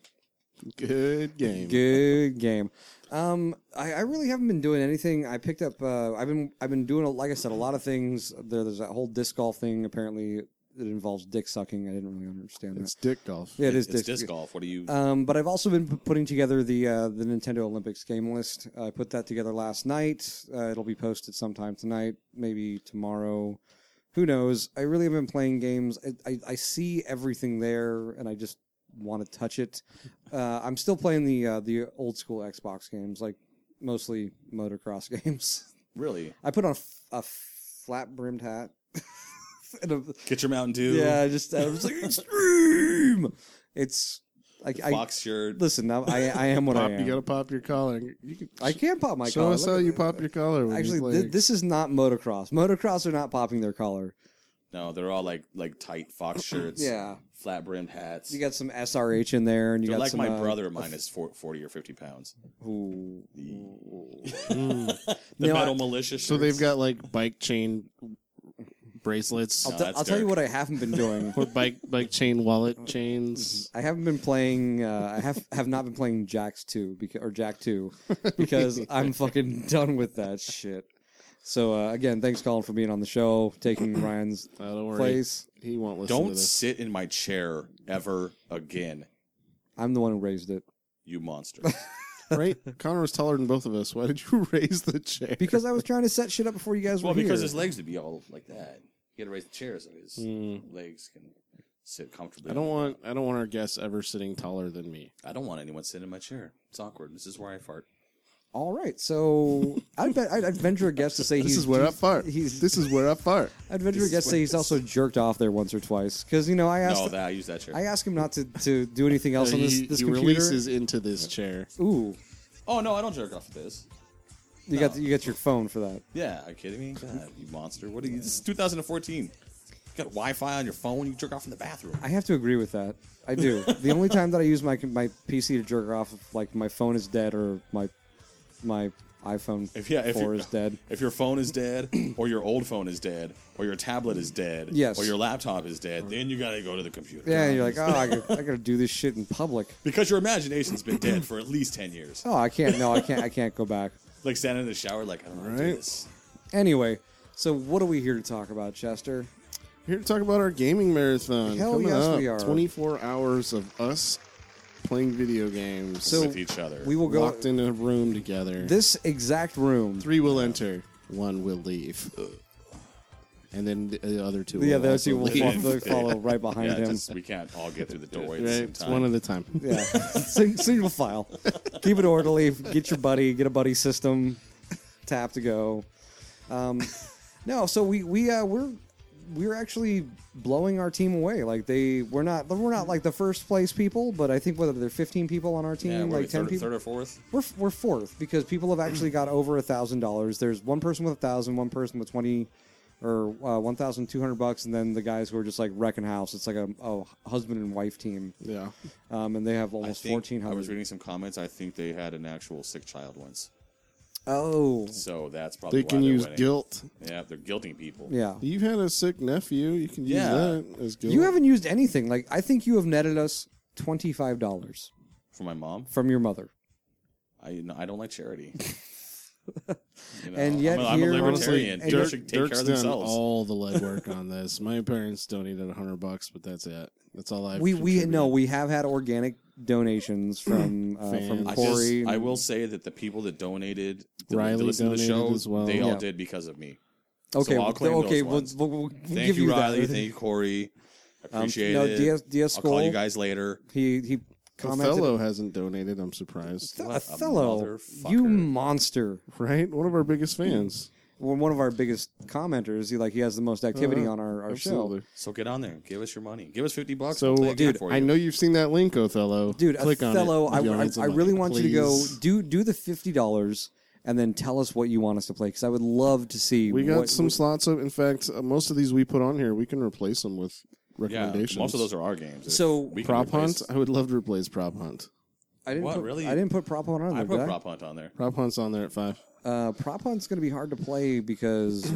Good game.
Good game. Um, I, I really haven't been doing anything. I picked up. Uh, I've been. I've been doing, like I said, a lot of things. There, there's that whole disc golf thing. Apparently, it involves dick sucking. I didn't really understand
It's
that.
dick golf.
Yeah, it is
It's
disc,
disc golf. What do you?
Um, but I've also been p- putting together the uh, the Nintendo Olympics game list. I put that together last night. Uh, it'll be posted sometime tonight, maybe tomorrow. Who knows? I really have been playing games. I, I, I see everything there, and I just want to touch it. Uh, I'm still playing the uh, the old school Xbox games, like mostly motocross games.
Really?
I put on a, f- a flat brimmed hat. and a,
Get your Mountain Dew.
yeah, I just I was like extreme. It's like I
Fox shirt.
listen. Now I I am what
Pop,
I
you
am.
gotta pop your collar. You can,
I can't pop my
show
collar.
us
Look
how
at-
you pop your collar. When
Actually,
you play.
th- this is not motocross. Motocross are not popping their collar.
No, they're all like like tight Fox shirts.
Yeah,
Flat brimmed hats.
you got some S R H in there, and you
They're
got
like
some,
my
uh,
brother minus four- forty or fifty pounds.
Who?
The
No,
metal
I-
militia shirts.
So they've got like bike chain bracelets
I'll,
No,
t-
that's
I'll tell you
Derek.
what I haven't been doing.
or bike bike chain wallet chains.
I haven't been playing. Uh, I have have not been playing Jax two because or Jack two because I'm fucking done with that shit. So uh, again, thanks Colin for being on the show, taking Ryan's
Uh, don't worry,
place.
he won't listen
Don't
to this.
sit in my chair ever again,
I'm the one who raised it
you monster.
Right? Connor was taller than both of us. Why did you raise the chair?
because I was trying to set shit up before you guys
well,
were
because
here.
his legs would be all like that. You got to raise the chair so his
Mm.
legs can sit comfortably.
I don't want I don't want our guests ever sitting taller than me.
I don't want anyone sitting in my chair. It's awkward. This is where I fart.
All right, so I'd, bet, I'd, I'd venture a guess to say
This
he's
is where I fart.
He's
This is where I fart.
I'd venture a
This
guess
is
say
when-
he's also jerked off there once or twice because you know I asked
No, that I use that chair.
I asked him not to, to do anything else
Uh,
on this
he
this
he
computer.
releases into this chair.
Ooh,
oh no, I don't jerk off with this.
you
No.
got you got your phone for that.
Yeah, are you kidding me? God, you monster! What are you? This is two thousand fourteen. You got Wi-Fi on your phone. You jerk off in the bathroom.
I have to agree with that. I do. The only time that I use my my P C to jerk off, if, like my phone is dead or my my iPhone
If yeah, if
four
you-
is dead.
If your phone is dead, or your old phone is dead, or your tablet is dead,
Yes.
or your laptop is dead, then you gotta go to the computer.
Yeah, and you're like, oh, I got, I got to do this shit in public.
Because your imagination's been dead for at least ten years.
Oh, I can't. No, I can't. I can't go back.
Like standing in the shower, like I don't want to do
Right.
this.
Anyway, so what are we here to talk about, Chester?
Here to talk about our gaming marathon.
Hell
Coming
yes,
up.
we are.
twenty-four hours of us playing video games.
So
with each other.
We will go.
locked in a room together.
This exact room.
Three will enter, one will leave. And then the- the other two
Yeah,
will
those
also
two will
leave.
follow, they'll follow right behind
yeah,
him.
just, we can't all get through the doorway at the
Right?
same
It's
time.
one at a time.
Yeah, Sing, single file. Keep it orderly. Get your buddy. Get a buddy system. Tap to go. Um, no, so we we uh, we're we're actually blowing our team away. Like they, we're not, we're not like the first place people, but I think whether there are fifteen people on our team,
Yeah, we're
like ten
third,
people,
third or fourth.
we're we're fourth because people have actually got over a thousand dollars. There's one person with a thousand, one person with twenty or uh, one thousand two hundred bucks, and then the guys who are just like wrecking house. It's like a, a husband and wife team,
Yeah.
um, and they have
I
almost
think
fourteen
I was
hundred.
reading some comments. I think they had an actual sick child once,
Oh,
so that's probably
They
why
can
they're
use
winning.
guilt.
Yeah, they're guilting people.
yeah.
You've had a sick nephew. You can use
Yeah.
that as guilt.
You haven't used anything. Like I think you have netted us twenty five dollars
For my mom,
from your mother.
I no, I don't like charity. You know,
And yet
I'm a, I'm a
here-
libertarian.
Honestly,
People
Dirk,
should take
Dirk's
care of
done
themselves.
all the legwork on this. My parents donated a hundred bucks, but that's it. That's all I've
We we
contributed.
no, we have had organic donations from uh,
Fans.
from
I,
Corey.
just, I
and-
will say that the people that donated to,
Riley
to listen to the
donated
show,
as well.
they all
Yeah.
did because of me.
Okay,
So I'll claim those
okay, we'll,
ones.
we'll, we'll
Thank
give
you,
you
Riley.
that.
Thank you, Corey. Appreciate
no,
it.
Diaz, Diaz
I'll call you
Skull,
guys later.
He he commented.
Othello hasn't donated. I'm surprised.
Th-
What a
Othello,
motherfucker.
you monster!
Right? One of our biggest fans.
Well, one of our biggest commenters. He like he has the most activity
Uh-huh.
on our, our show.
Absolutely.
So get on there. Give us your money. Give us fifty bucks.
So,
we'll play a game
dude,
for you.
I know you've seen that link, Othello.
Dude,
Click
Othello,
on it.
I,
You'll
I,
need some
I really
money,
want you to go
please.
do do the fifty dollars and then tell us what you want us to play because I would love to see.
We got
what,
some slots of. In fact, uh, most of these we put on here, we can replace them with
yeah,
recommendations.
most of those are our games. If
So-
we can
Prop
replace-
Hunt. I would love to replace Prop Hunt.
I didn't
What,
put,
really?
I didn't put prop hunt on there.
I put
did I?
prop hunt on there.
Prop Hunt's on there at five.
Uh, prop hunt's going to be hard to play because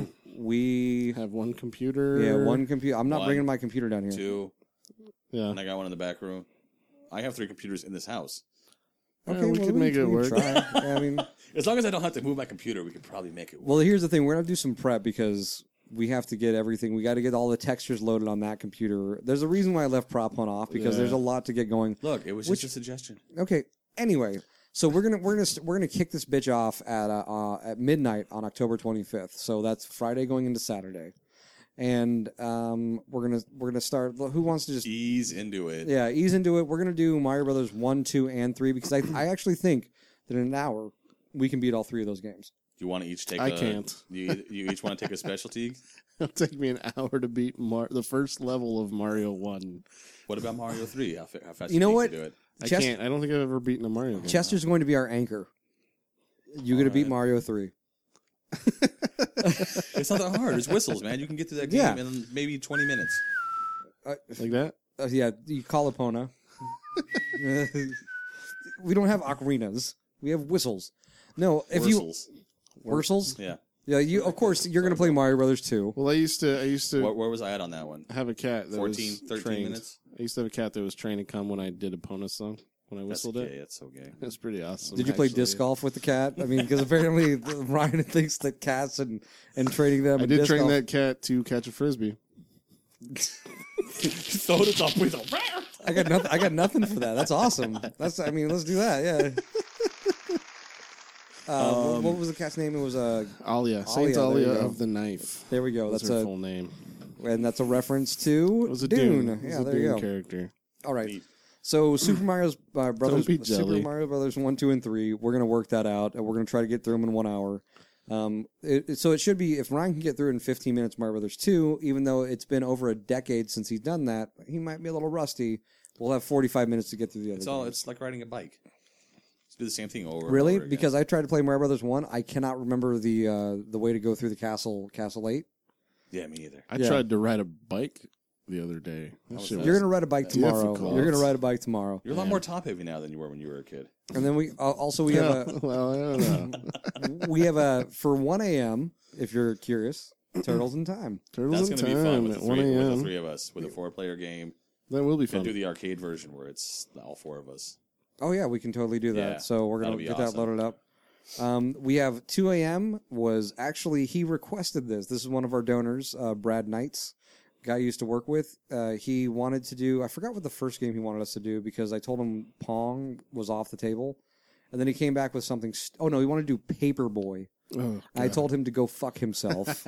we
Have one computer.
yeah one computer. I'm not
One,
bringing my computer down here.
Two,
Yeah.
and I got one in the back room. I have three computers in this house.
Yeah,
Okay,
we
well,
could make it
can
work.
Try. Yeah, I mean,
As long as I don't have to move my computer, we could probably make it work.
well, here's the thing: we're gonna do some prep because we have to get everything. We got to get all the textures loaded on that computer. There's a reason why I left prop hunt off because
Yeah.
there's a lot to get going.
Look, it was
Which-
just a suggestion.
Okay. Anyway, so we're gonna we're gonna st- we're gonna kick this bitch off at uh, uh, at midnight on October twenty-fifth. So that's Friday going into Saturday, and um, we're gonna we're gonna start. Who wants to just
Ease into it.
yeah ease into it? We're gonna do Mario Brothers one, two, and three because I I actually think that in an hour we can beat all three of those games.
You want to each take
I
a,
can't.
You, you each want to take a specialty?
It'll take me an hour to beat Mar- the first level of Mario one.
What about Mario three? How, fa- how fast
You know
think
what?
to do it?
I
Chest-
can't. I don't think I've ever beaten a Mario game.
Chester's going to be our anchor. You're going to beat
Alright.
Mario three.
It's not that hard. It's whistles, man. You can get through that game
Yeah.
in maybe twenty minutes.
Uh,
Like that?
uh, yeah, you call Epona. We don't have ocarinas. We have whistles. No, if you
Whistles.
whistles,
Yeah.
yeah, you of course you're going to play Mario Brothers two.
Well, I used to. I used to
Where, where was I at on that one?
have a cat that
fourteen,
was
thirteen
trained.
minutes?
I used to have a cat that was trained to come when I did a Pona song. When I
That's
whistled
gay.
it,
That's so gay.
that's pretty awesome.
Did you play
actually.
disc golf with the cat? I mean, because apparently Ryan thinks that cats and, and training them.
I
in
did
disc
train
golf-
that cat to catch a frisbee.
Throw it up with a
I got nothing. I got nothing for that. That's awesome. That's. I mean, let's do that. Yeah. Uh, what was the cat's name? It was uh,
Alia, Saint
Alia, there you
Alia
go.
of the Knife.
there we go.
That's
That's
her
a
full name.
and that's a reference to
It was a
Dune.
Dune. It was
Yeah,
a
there
Dune
you go.
character.
All right.
Neat.
So Super Mario's uh, Brothers,
be
Super
jelly.
Mario Brothers one, two, and three. We're gonna work that out, and we're gonna try to get through them in one hour. Um, it, it- so it should be if Ryan can get through it in fifteen minutes, Mario Brothers two. Even though it's been over a decade since he's done that, he might be a little rusty. We'll have forty-five minutes to get through the other.
It's all.
games.
It's like riding a bike. Just do the same thing over.
Really?
And over again.
Because I tried to play Mario Brothers one, I cannot remember the uh, the way to go through the castle castle eight.
Yeah, me either.
I
Yeah.
tried to ride a bike the other day. That
was
shit
fast.
You're gonna ride a bike tomorrow.
Difficult.
You're gonna ride a bike tomorrow,
You're a lot more top heavy now than you were when you were a kid.
and then we uh, also we have a
well, I don't know.
we have a for one a.m. if you're curious, Turtles in Time.
Turtles
That's
in
gonna be
Time
fun with
at
the,
one
three, with the
a.m.
three of us with a four player game.
That will be
And
fun.
do the arcade version where it's all four of us.
Oh yeah, we can totally do that.
Yeah,
so we're gonna
that'll be
get that
awesome.
loaded up. Um, we have two a.m. was actually he requested this. This is one of our donors, uh, Brad Knights, guy I used to work with. Uh, he wanted to do. I forgot what the first game he wanted us to do because I told him Pong was off the table, and then he came back with something. St- oh no, he wanted to do Paperboy.
Oh,
I
God.
told him to go fuck himself.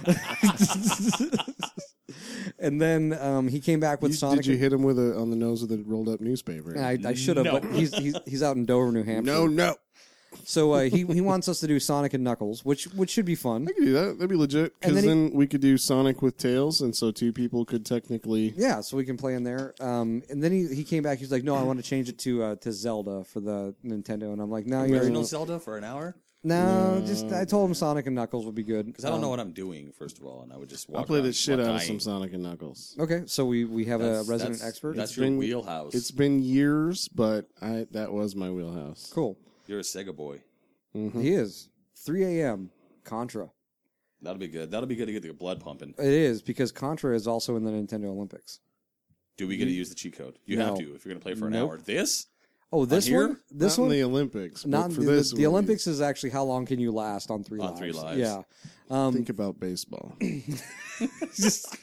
And then um, he came back with
You-
Sonic.
Did you hit him with a on the nose with a rolled up newspaper?
I, I should have,
No.
but he's, he's he's out in Dover, New Hampshire.
no, no.
So uh, he he wants us to do Sonic and Knuckles, which which should be fun.
I could do that. That'd be legit.
And
Because
then
then, we could do Sonic with Tails, and so two people could technically.
Yeah, so we can play in there. Um, and then he, he came back. He was like, "No, I want to change it to uh, to Zelda for the Nintendo." And I'm like, "No, you
Original
already-
Zelda for an hour?
no,
No.
just I told him Sonic and Knuckles would be good
Because I don't
Um,
know what I'm doing, first of all, and I would just walk
I'll play
around
the shit
while
out of
dying.
some Sonic and Knuckles.
Okay, so we we have
That's-
a resident
that's-
expert.
That's
It's
your
been-
wheelhouse.
It's been years, but I that was my wheelhouse.
Cool.
You're a Sega boy.
Mhm.
He is three a.m. Contra.
That'll be good. That'll be good to get the blood pumping.
It is because Contra is also in the Nintendo Olympics.
Do we get to use the cheat code? You
No.
have to if you're going to play for an
Nope.
hour. This?
Oh, this
here?
one. This
Not
one.
in the Olympics.
not
Not for
the,
this.
the, the
one.
Olympics is actually how long can you last on three
On
lives?
three lives.
Yeah. Um,
Think about baseball.
just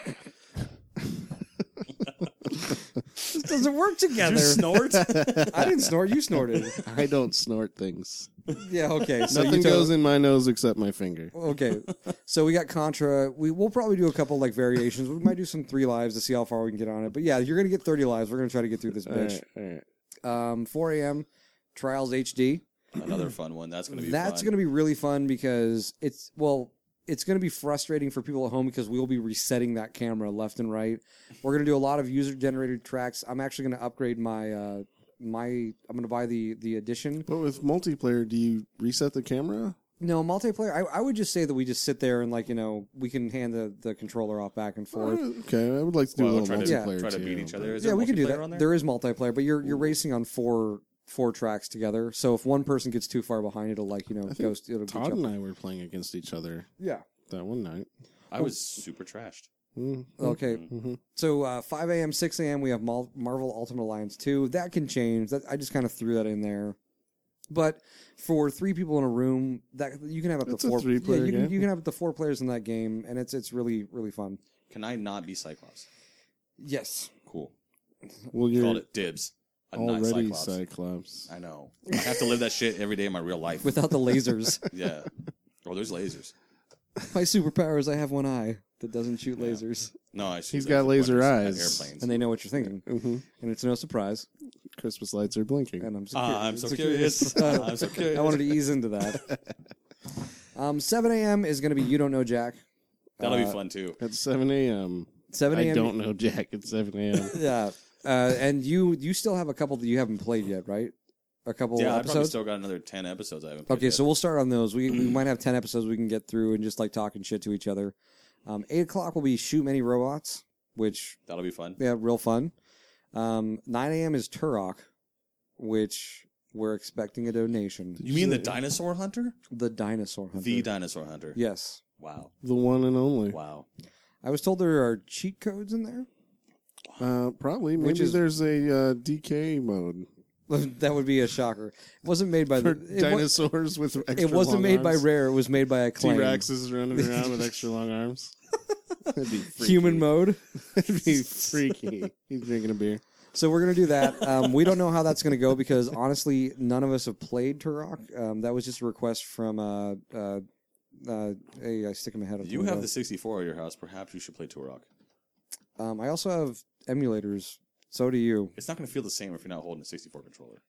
this doesn't work together.
You snort?
I didn't snort. You snorted.
I don't snort things.
Yeah. Okay. So
Nothing
you tell-
goes in my nose except my finger.
Okay, so we got Contra. We will probably do a couple like variations. We might do some three lives to see how far we can get on it. But yeah, you're gonna get thirty lives. We're gonna try to get through this
All
bitch.
right, all right.
Um, four a.m. Trials H D.
Another fun one. That's going to be
That's
fun.
gonna be really fun because it's well, it's gonna be frustrating for people at home because we'll be resetting that camera left and right. We're gonna do a lot of user generated tracks. I'm actually gonna upgrade my uh my. I'm gonna buy the the edition.
But with multiplayer, do you reset the camera?
No, multiplayer. I, I would just say that we just sit there and like you know we can hand the, the controller off back and forth.
Uh, okay, I would like to do
Well,
a little
try to,
multiplayer
try to
too.
beat each other. Is
Yeah,
there
we can do
multiplayer
that.
on there?
There is multiplayer, but you're you're racing on four four tracks together. So if one person gets too far behind, it'll like you know
I think
go. It'll get
Todd
you
and
up.
I were playing against each other
Yeah.
that one night.
I was super trashed.
Mm.
Okay.
Mm-hmm.
So uh, five a.m., six a.m. we have Mal- Marvel Ultimate Alliance two. That can change. That I just kind of threw that in there. But for three people in a room, that you can have up
It's
to
a
four.
three-player
yeah, you can,
game.
you can have up to four players in that game, and it's it's really really fun.
Can I not be Cyclops?
Yes.
Cool.
Well,
Called
you're
it dibs. I'm not
already
Cyclops.
Cyclops.
I know. I have to live that shit every day in my real life.
Without the lasers.
Yeah. Oh, there's lasers.
My superpower is I have one eye that doesn't shoot
Yeah.
lasers,
No, I shoot
He's got
laser
laser
pointers at
eyes.
Airplanes.
and they know what you're thinking,
Mm-hmm.
and it's no surprise.
Christmas lights are blinking.
And I'm so
Ah,
curious.
I'm so curious. I'm so curious.
I wanted to ease into that. Um, seven a.m. is going to be You Don't Know Jack.
That'll be
Uh,
fun too.
At seven a.m.
seven
I
a.m.
don't know Jack at seven a.m.
Yeah, uh, and you you still have a couple that you haven't played yet, right? A couple
Yeah, I probably
episodes.
still got another ten episodes I haven't played
Okay,
yet.
so we'll start on those. We we might have ten episodes we can get through and just like talking shit to each other. Um, eight o'clock will be Shoot Many Robots, which
That'll be fun.
yeah, real fun. Um, nine a.m. is Turok, which we're expecting a donation.
You mean the Dinosaur Hunter?
The Dinosaur Hunter.
The Dinosaur Hunter.
Yes.
Wow.
The one and only.
Wow.
I was told there are cheat codes in there.
Uh, probably.
Which
Maybe
is-
there's a uh, D K mode
That would be a shocker. It wasn't made by
for
the it, wa-
dinosaurs with extra
it wasn't
long
made by
arms.
Rare. It was made by Acclaim.
T-Rexes running around with extra long arms. That'd be freaky.
Human mode.
It'd be freaky. He's drinking a beer.
So we're gonna do that. Um, we don't know how that's gonna go because honestly, none of us have played Turok. Um, that was just a request from uh, uh, uh, hey, I stick in my head.
You have the sixty-four at your house. Perhaps you should play Turok.
Um, I also have emulators. So do you.
It's not going to feel the same if you're not holding a sixty-four controller.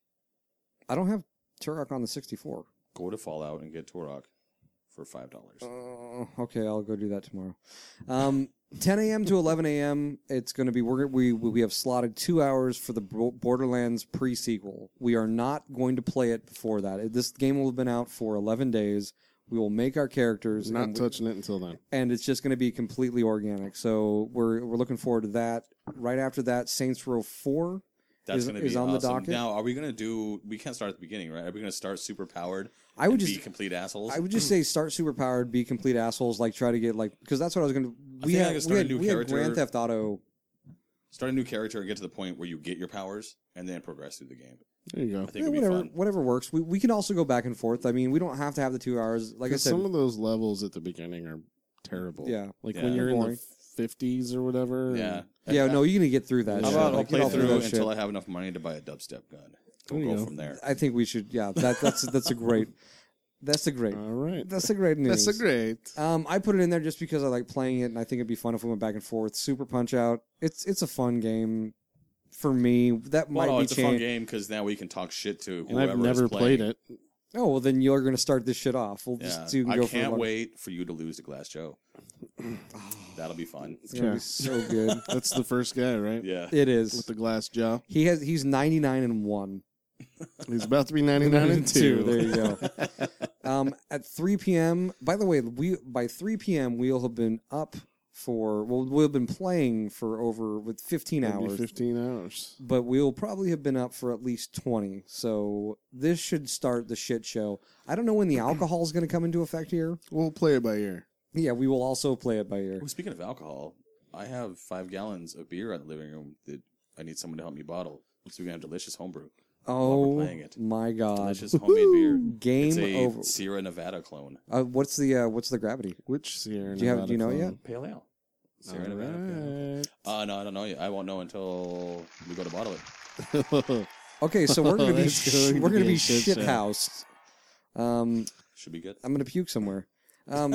I don't have Turok on the sixty-four.
Go to Fallout and get Turok for five dollars.
Uh, okay, I'll go do that tomorrow. Um, ten a.m. to eleven a.m. It's going to be we're, we we have slotted two hours for the Bo- Borderlands pre-sequel. We are not going to play it before that. This game will have been out for eleven days. We will make our characters,
Not
and, we-
touching it until then.
and it's just going to be completely organic. So we're we're looking forward to that. Right after that, Saints Row four.
That's
is-
going to be
is on the
awesome.
docket.
Now, are we going to do? We can't start at the beginning, right? Are we going to start super powered?
I would
and
just
be complete assholes.
I would just say start super powered, be complete assholes, like try to get like because that's what I was going to. We
think I
had
could
we
start a
had,
new
we had
character.
Grand Theft Auto.
Start a new character and get to the point where you get your powers, and then progress through the game.
There you go.
I think
Yeah,
it'd be
whatever,
fun.
whatever works. We we can also go back and forth. I mean, we don't have to have the two hours. Like I
'Cause
said,
some of those levels at the beginning are terrible.
yeah,
Like
Yeah.
when you're in
Boring.
the fifties or whatever.
Yeah.
yeah. No, you're gonna get through that.
How
shit.
about I'll
Like, get
play
all
through
that
until
shit.
I have enough money to buy a dubstep gun.
There
We'll
you
go
go.
from there.
I think we should. Yeah, that that's that's a great. That's a great.
All right.
That's a great news.
That's a great.
Um, I put it in there just because I like playing it, and I think it'd be fun if we went back and forth. Super Punch Out. It's it's a fun game for me. That
Well,
might
no,
be
it's a fun
changed.
game because now we can talk shit to
And
whoever
I've never
is
played
playing.
it.
Oh, well, then you're going to start this shit off. We'll
Yeah.
just so you can
I
go
can't
for a
wait for you to lose to Glass Joe. That'll be fun.
It's going to
Yeah.
be so good.
That's the first guy, right?
Yeah.
It
With
is.
the glass jaw.
He has. He's ninety-nine and one.
He's about to be ninety-nine and two.
There you go. um, at three p.m. By the way, we by three p.m. we'll have been up for. Well, we'll have been playing for over with fifteen
Maybe
hours.
fifteen hours.
But we'll probably have been up for at least twenty. So this should start the shit show. I don't know when the alcohol is going to come into effect here.
We'll play it by ear.
Yeah, we will also play it by ear.
Oh, speaking of alcohol, I have five gallons of beer in the living room that I need someone to help me bottle. So we can have delicious homebrew.
Oh
playing it.
my god!
Delicious homemade beer.
Game
It's a
over.
Sierra Nevada clone.
Uh, what's the uh, what's the gravity?
Which Sierra
Do you have-
Nevada
do you know it
clone?
Pale ale. Sierra
All
Nevada. Pale Ale.
right.
Uh, no, I don't know yet. I won't know until we go to bottle it.
Okay, so we're gonna be
That's
sh-
going to
we're gonna
be a
be
shit
shit
show.
housed. Um,
Should be good.
I'm gonna puke somewhere. Um,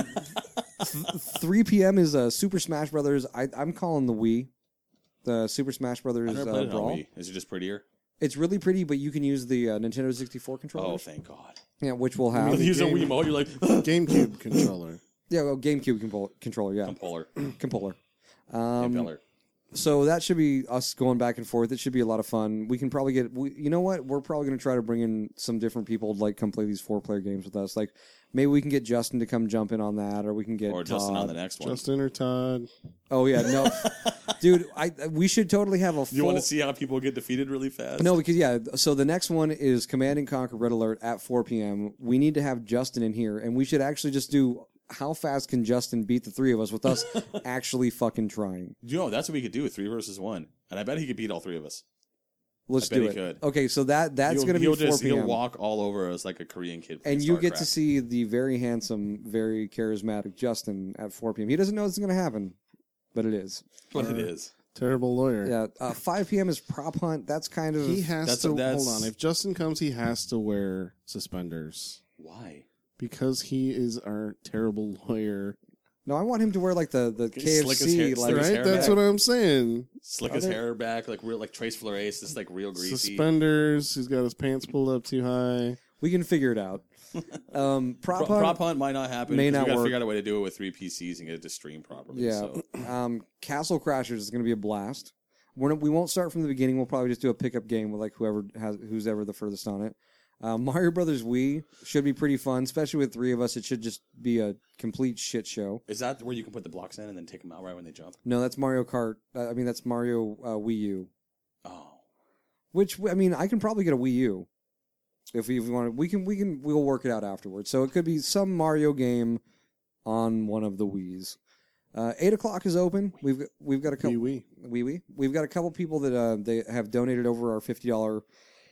th- three p.m. is uh, Super Smash Brothers. I, I'm calling the Wii, the Super Smash Brothers
I've never
uh,
played it on
Brawl.
Wii. Is it just prettier?
It's really pretty, but you can use the uh, Nintendo sixty-four
Oh,
controllers.
thank God.
Yeah, which we'll have.
You use a
game-
Wii mode, you're like,
GameCube controller.
Yeah, well, GameCube control- controller. Yeah,
Compoler.
controller. Um,
Impeller.
so that should be us going back and forth. It should be a lot of fun. We can probably get. We, you know what? We're probably going to try to bring in some different people to like come play these four player games with us. Like maybe we can get Justin to come jump in on that, or we can get
Or Justin on
Todd.
the next one.
Justin or Todd.
Oh yeah, no, dude. I we should totally have a. Full,
You want to see how people get defeated really fast?
No, because yeah. So the next one is Command and Conquer Red Alert at four p.m. We need to have Justin in here, and we should actually just do. How fast can Justin beat the three of us with us actually fucking trying?
You know, that's what we could do, three versus one. And I bet he could beat all three of us.
Let's
I bet
do
he
it.
could.
Okay, so that that's
He'll-
going to be
he'll
four
just,
p.m.
He'll walk all over us like a Korean kid. playing
and you get
StarCraft.
to see the very handsome, very charismatic Justin at four p.m. He doesn't know it's going to happen, but it is.
what it is.
Terrible lawyer.
Yeah, uh, five p.m. is prop hunt. That's kind of
He has
That's-
to
that's-
hold on. If Justin comes, he has to wear suspenders
Why?
because he is our terrible lawyer.
no. I want him to wear like the the
Get slick his
K F C
hair-
like
slick his
Right?
hair
That's
back.
what I'm saying.
Slick
Are
his
there-
hair back like real, like Trace Flores, just like real greasy.
Suspenders. He's got his pants pulled up too high.
we can figure it out. Um, prop
Pro-
hunt.
prop hunt might not happen.
May
'cause
not
we got to
work.
figure out a way to do it with three P Cs and get it to stream properly.
Yeah.
So.
Um, Castle Crashers is going to be a blast. We're not, we won't start from the beginning. We'll probably just do a pickup game with like whoever has who's ever the furthest on it. Uh, Mario Brothers Wii should be pretty fun, especially with three of us. It should just be a complete shit show.
Is that where you can put the blocks in and then take them out right when they jump?
No, that's Mario Kart. Uh, I mean, that's Mario uh, Wii U.
Oh.
Which I mean, I can probably get a Wii U if we, if we want to. We can we can we'll work it out afterwards. So it could be some Mario game on one of the Wiis. Uh, Eight o'clock is open. We've got- we've got a couple.
Wee wee.
Wee wee. We've got a couple people that uh, they have donated over our fifty dollar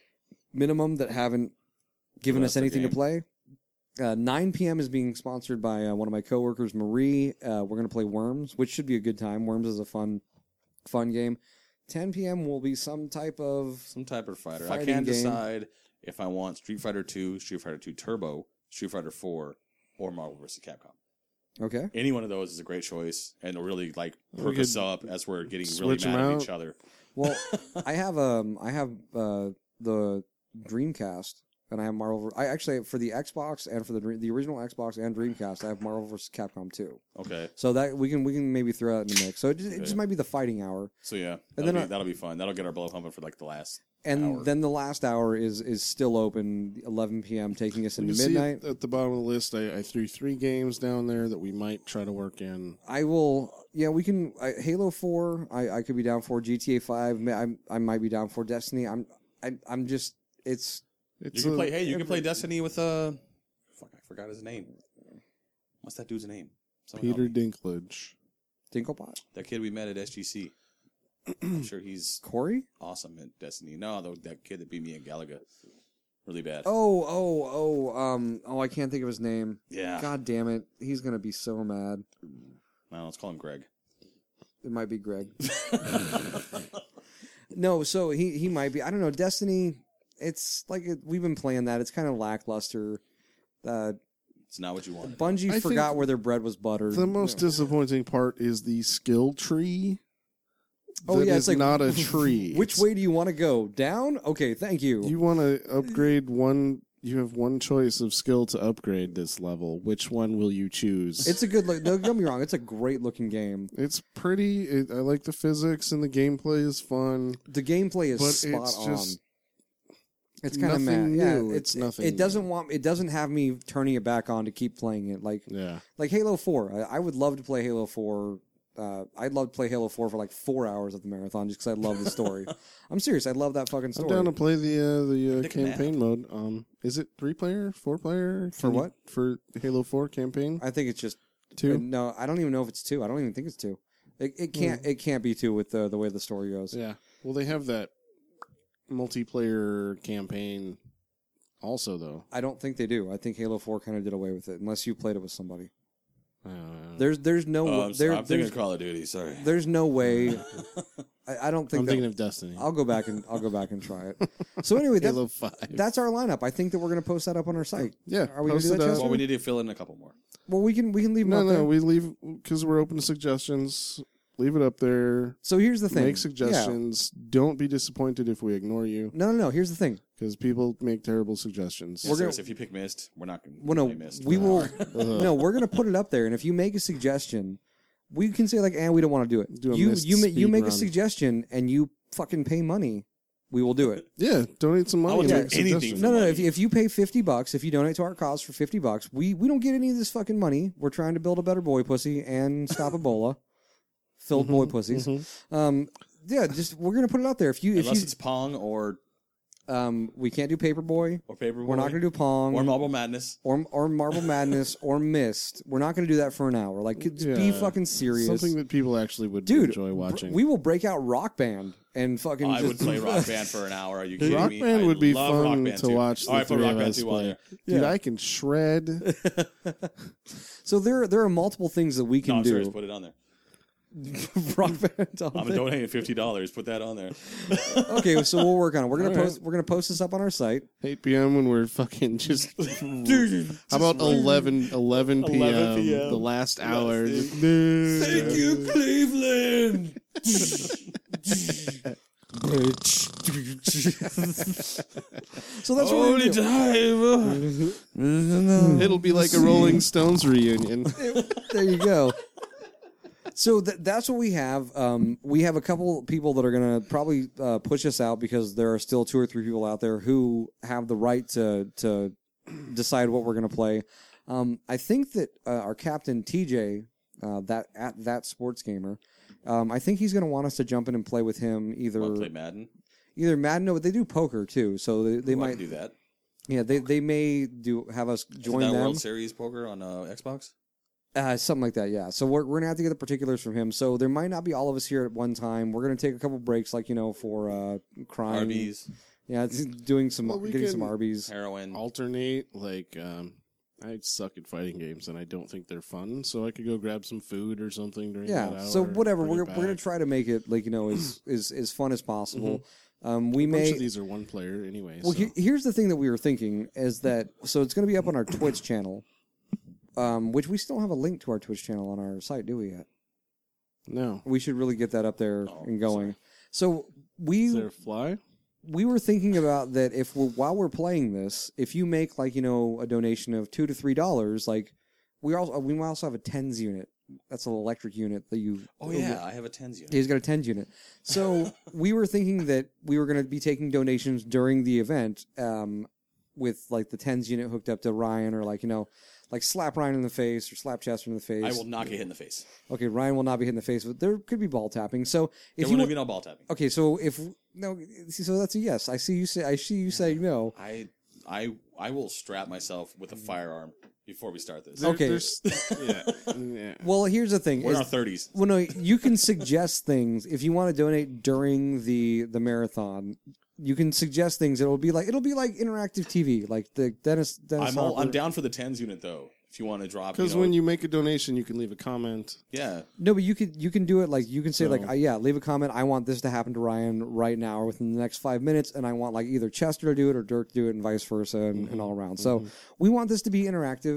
minimum that haven't given
Oh,
us
that's the
anything to
game.
play. Uh, nine p.m. is being sponsored by uh, one of my coworkers, Marie. Uh, we're going to play Worms, which should be a good time. Worms is a fun, fun game. ten p.m. will be some type of
Some type of fighter. I
Fighting
can't
game.
decide if I want Street Fighter two, Street Fighter two Turbo, Street Fighter four, or Marvel versus. Capcom.
okay.
Any one of those is a great choice, and it'll really like
We
perk us
could
up as we're getting really
switch 'em
mad at
out.
each other.
Well, I have um I have uh the Dreamcast and I have Marvel. I actually for the Xbox and for the Dream- the original Xbox and Dreamcast I have Marvel versus. Capcom two.
Okay,
So that we can we can maybe throw that in the mix. So it just, it
Okay.
just might be the fighting hour.
so yeah,
And
that'll,
then
be,
I-
that'll be fun. That'll get our blood pumping for like the last.
And
hour.
then the last hour is is still open, eleven p.m., taking us
You
into
can see
midnight.
at the bottom of the list, I, I threw three games down there that we might try to work in.
I will, yeah, we can. I, Halo four, I, I could be down for G T A five. I I might be down for Destiny. I'm I, I'm just it's
It's
You can
a-
play. Hey, you can play Destiny with uh, fuck, I forgot his name. What's that dude's name? Someone help
Peter
me.
Dinklage.
Dinklebot,
That kid we met at S G C. I'm sure he's
Corey.
awesome at Destiny. No, the, that kid that beat me at Galaga, really bad.
Oh oh oh um oh I can't think of his name.
yeah.
God damn it, he's gonna be so mad.
No, let's call him Greg.
It might be Greg. No, so he he might be. I don't know. Destiny. It's like it, we've been playing that. It's kind of lackluster. Uh,
It's not what you want.
Bungie
I
forgot
think
where their bread was buttered.
The most disappointing part is the skill tree.
Oh,
that
yeah,
is
it's like-
not a tree.
Which
It's-
way do you want to go? Down? Okay, thank you.
You want to upgrade one you have one choice of skill to upgrade this level. Which one will you choose?
It's a good look. Don't get me wrong. It's a great looking game.
It's pretty. It, I like the physics and the gameplay is fun.
The gameplay is
But
spot
it's
on.
just
It's kind of mad.
nothing
Yeah,
new.
it's
It's nothing
It doesn't
new.
want. It doesn't have me turning it back on to keep playing it. Like
Yeah.
like Halo Four. I, I would love to play Halo Four. Uh, I'd love to play Halo Four for like four hours at the marathon just because I love the story. I'm serious. I love that fucking
I'm
story.
down to play the uh, the uh,
Dick nap.
campaign mode. Um, is it three player, four player?
For
Can you-
what?
For Halo Four campaign
I think it's just
two.
uh, no. I don't even know if it's two. I don't even think it's two. It, it can't. It can't be two with the the way the story goes.
Yeah. Well, they have that multiplayer campaign also, though.
I don't think they do. I think Halo Four kind of did away with it, unless you played it with somebody.
I don't know.
There's there's no
Oh, I'm,
there,
I'm thinking
there's,
of Call of Duty. Sorry.
there's no way. I, I don't think
I'm
that,
thinking of Destiny.
I'll go back and I'll go back and try it. So anyway, that's,
Halo Five.
that's our lineup. I think that we're gonna post that up on our site.
Yeah.
Are we gonna
post
do that,
it up.
Chester?
Well, we need to fill in a couple more.
Well, we can we can leave them
No,
up
no,
there.
we leave because we're open to suggestions. Leave it up there.
So here's the thing.
Make
Yeah.
suggestions. Don't be disappointed if we ignore you
No, no, no. Here's the thing.
because people make terrible suggestions.
Yeah,
We're gonna-
seriously, if you pick Mist, we're not going to
Well, no,
play Mist.
we will.
Uh-huh.
No, we're gonna put it up there, and if you make a suggestion, we can say like, "And we don't want to do it."
Do a
you
missed
you ma- you
speed
make a
run.
suggestion, and you fucking pay money. We will do it.
Yeah, donate some money.
I would
and
do
make
anything
suggestions.
for
No, no.
money.
If you, if you pay fifty bucks, if you donate to our cause for fifty bucks, we we don't get any of this fucking money. We're trying to build a better boy pussy and stop Ebola. Filled boy pussies. Um, yeah, just we're gonna put it out there. If you if
Unless
you
it's Pong or
um, we can't do Paperboy.
or Paperboy.
We're not gonna do Pong
or Marble Madness.
or or Marble Madness or Mist. We're not gonna do that for an hour. Like, just be
Yeah.
fucking serious,
Something that people actually would
dude.
enjoy watching.
We will break out Rock Band and fucking.
Oh, I
just,
would play Rock Band for an hour. Are you kidding
Rock
me?
Band
I
would be
love Rock
fun
Band
to
too.
watch.
All
The
right, put
three
Rock
of
Band
us
two on
play.
there.
Dude,
Yeah.
I can shred.
So there there are multiple things that we
No,
can
I'm serious.
do.
Put it on there.
Rock Band. on
I'm
there.
donating fifty dollars. Put that on there.
Okay, so we'll work on it. We're gonna
All right.
post. We're gonna post this up on our site.
eight p.m. when we're fucking just.
Dude,
How about eleven, eleven p.m.
eleven p.m.
The last hour.
dude.
Just-
Thank you, Cleveland.
So that's what we're
Only
gonna
time.
It'll be like a Rolling Stones reunion.
do. There you go. So th- that's what we have. Um, we have a couple people that are going to probably uh, push us out because there are still two or three people out there who have the right to to decide what we're going to play. Um, I think that uh, our captain T J, uh, that at that sports gamer, um, I think he's going to want us to jump in and play with him either
Want to play Madden?
either Madden. No, but they do poker too, so they, they
Ooh, I
might
can do that.
Yeah, they they may do have us
Isn't
join
that
them.
World Series poker on uh, Xbox?
Uh, something like that, yeah. So we're we're gonna have to get the particulars from him. So there might not be all of us here at one time. We're gonna take a couple breaks, like you know, for uh, crime.
Arby's,
Yeah, it's doing some
Well, we
getting
can-
some Arby's.
heroin.
Alternate, like, um, I suck at fighting games and I don't think they're fun, so I could go grab some food or something during that
Yeah.
hour.
So whatever,
bring
we're
it
we're gonna
back.
try to make it like you know as as as fun as possible. Um, we
A bunch
may.
of these are one player anyway.
Well,
so.
he- here's the thing that we were thinking is that so it's gonna be up on our Twitch channel, um, which we still have a link to our Twitch channel on our site, do we yet?
no.
We should really get that up there
Oh,
and going. So we
Is there a fly?
we were thinking about that if we're while we're playing this, if you make like you know a donation of two to three dollars, like we also we might also have a tens unit. That's an electric unit that you.
Oh yeah, I have a tens unit.
He's got a tens unit. So we were thinking that we were going to be taking donations during the event, um, with like the tens unit hooked up to Ryan, or like you know, like slap Ryan in the face or slap Chester in the face.
I will not get hit in the face.
Okay, Ryan will not be hit in the face, but there could be ball tapping. So if
There
you
will
wa-
be no ball tapping.
okay, so if no, see, so that's a yes. I see you say. I see you say no.
I I I will strap myself with a firearm before we start this.
There-
Okay.
there's- yeah. yeah.
Well, here's the thing.
We're in
is-
our thirties.
well, no, you can suggest things if you want to donate during the the marathon. You can suggest things. It'll be like it'll be like interactive T V, like the Dennis. Dennis
I'm all, I'm
Hopper-
down for the tens unit though. If you want to drop,
Because
you know,
when you make a donation, you can leave a comment.
yeah,
No, but you could you can do it like you can say like
So-
uh, yeah, leave a comment. I want this to happen to Ryan right now or within the next five minutes, and I want like either Chester to do it or Dirk to do it, and vice versa, and, and all around. So we want this to be interactive.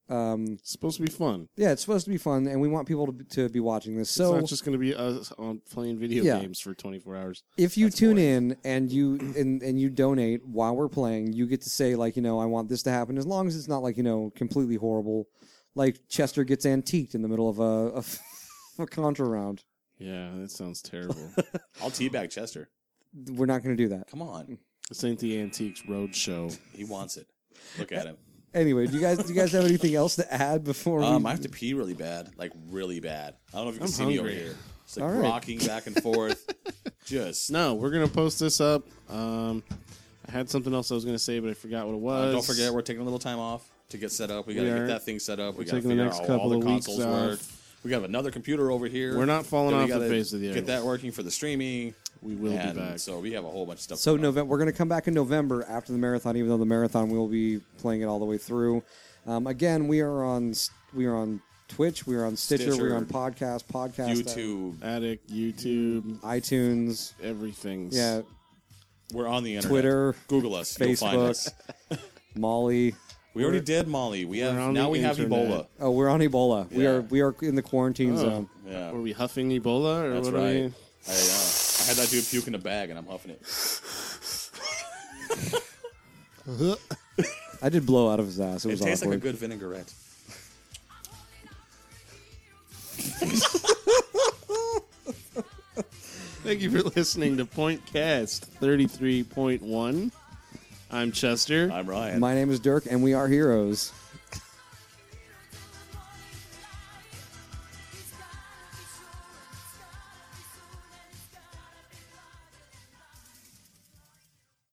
Um,
It's supposed to be fun.
yeah, it's supposed to be fun, and we want people to to be watching this. So
it's not just going to be us on playing video
Yeah.
games for twenty-four hours.
if you
That's
tune
boring.
in and you and, and you donate while we're playing, you get to say like, you know, I want this to happen, as long as it's not like, you know, completely horrible, like Chester gets antiqued in the middle of a of a Contra round.
Yeah, that sounds terrible.
I'll teabag Chester.
We're not going to do that.
Come on.
This ain't the Antiques Roadshow.
He wants it. Look at him.
Anyway, do you guys do you guys have anything else to add before we?
Um, I have to pee really bad. Like, really bad. I don't know if you can
I'm
see me over
hungry.
here. It's like
All right.
rocking back and forth. Just.
No, we're going to post this up. Um, I had something else I was going to say, but I forgot what it was.
Uh, don't forget, we're taking a little time off to get set up. We got to
We
get
are.
that thing set up. We
We're
got to
taking the
figure
next
out how all
couple
the
of weeks
consoles work.
off.
We got another computer over here.
We're not falling
that we
off the
gotta
face of the
Get
earth.
that working for the streaming.
We will
and
be back.
So we have a whole bunch of stuff.
So
going on.
November, we're going to come back in November after the marathon. Even though the marathon, we will be playing it all the way through. Um, again, we are on we are on Twitch, we are on Stitcher, we
Stitcher,
are on podcast, podcast,
YouTube.
Addict, YouTube,
iTunes,
everything's.
yeah,
We're on the internet.
Twitter,
Google us. You'll find us.
Facebook, Molly.
We already did Molly. We have
We're on
now
the
we have
internet.
Ebola.
Oh, we're on Ebola. We
Yeah.
are we are in the quarantine
Oh.
zone.
Yeah.
Were we huffing Ebola? Or
That's
what are
right.
we?
I, uh, I had that dude puke in a bag, and I'm huffing it.
I did blow out of his ass. It
It
was
tastes
awkward.
like a good vinaigrette.
Thank you for listening to Pointcast thirty-three point one. I'm Chester.
I'm Ryan.
My name is Dirk, and we are heroes.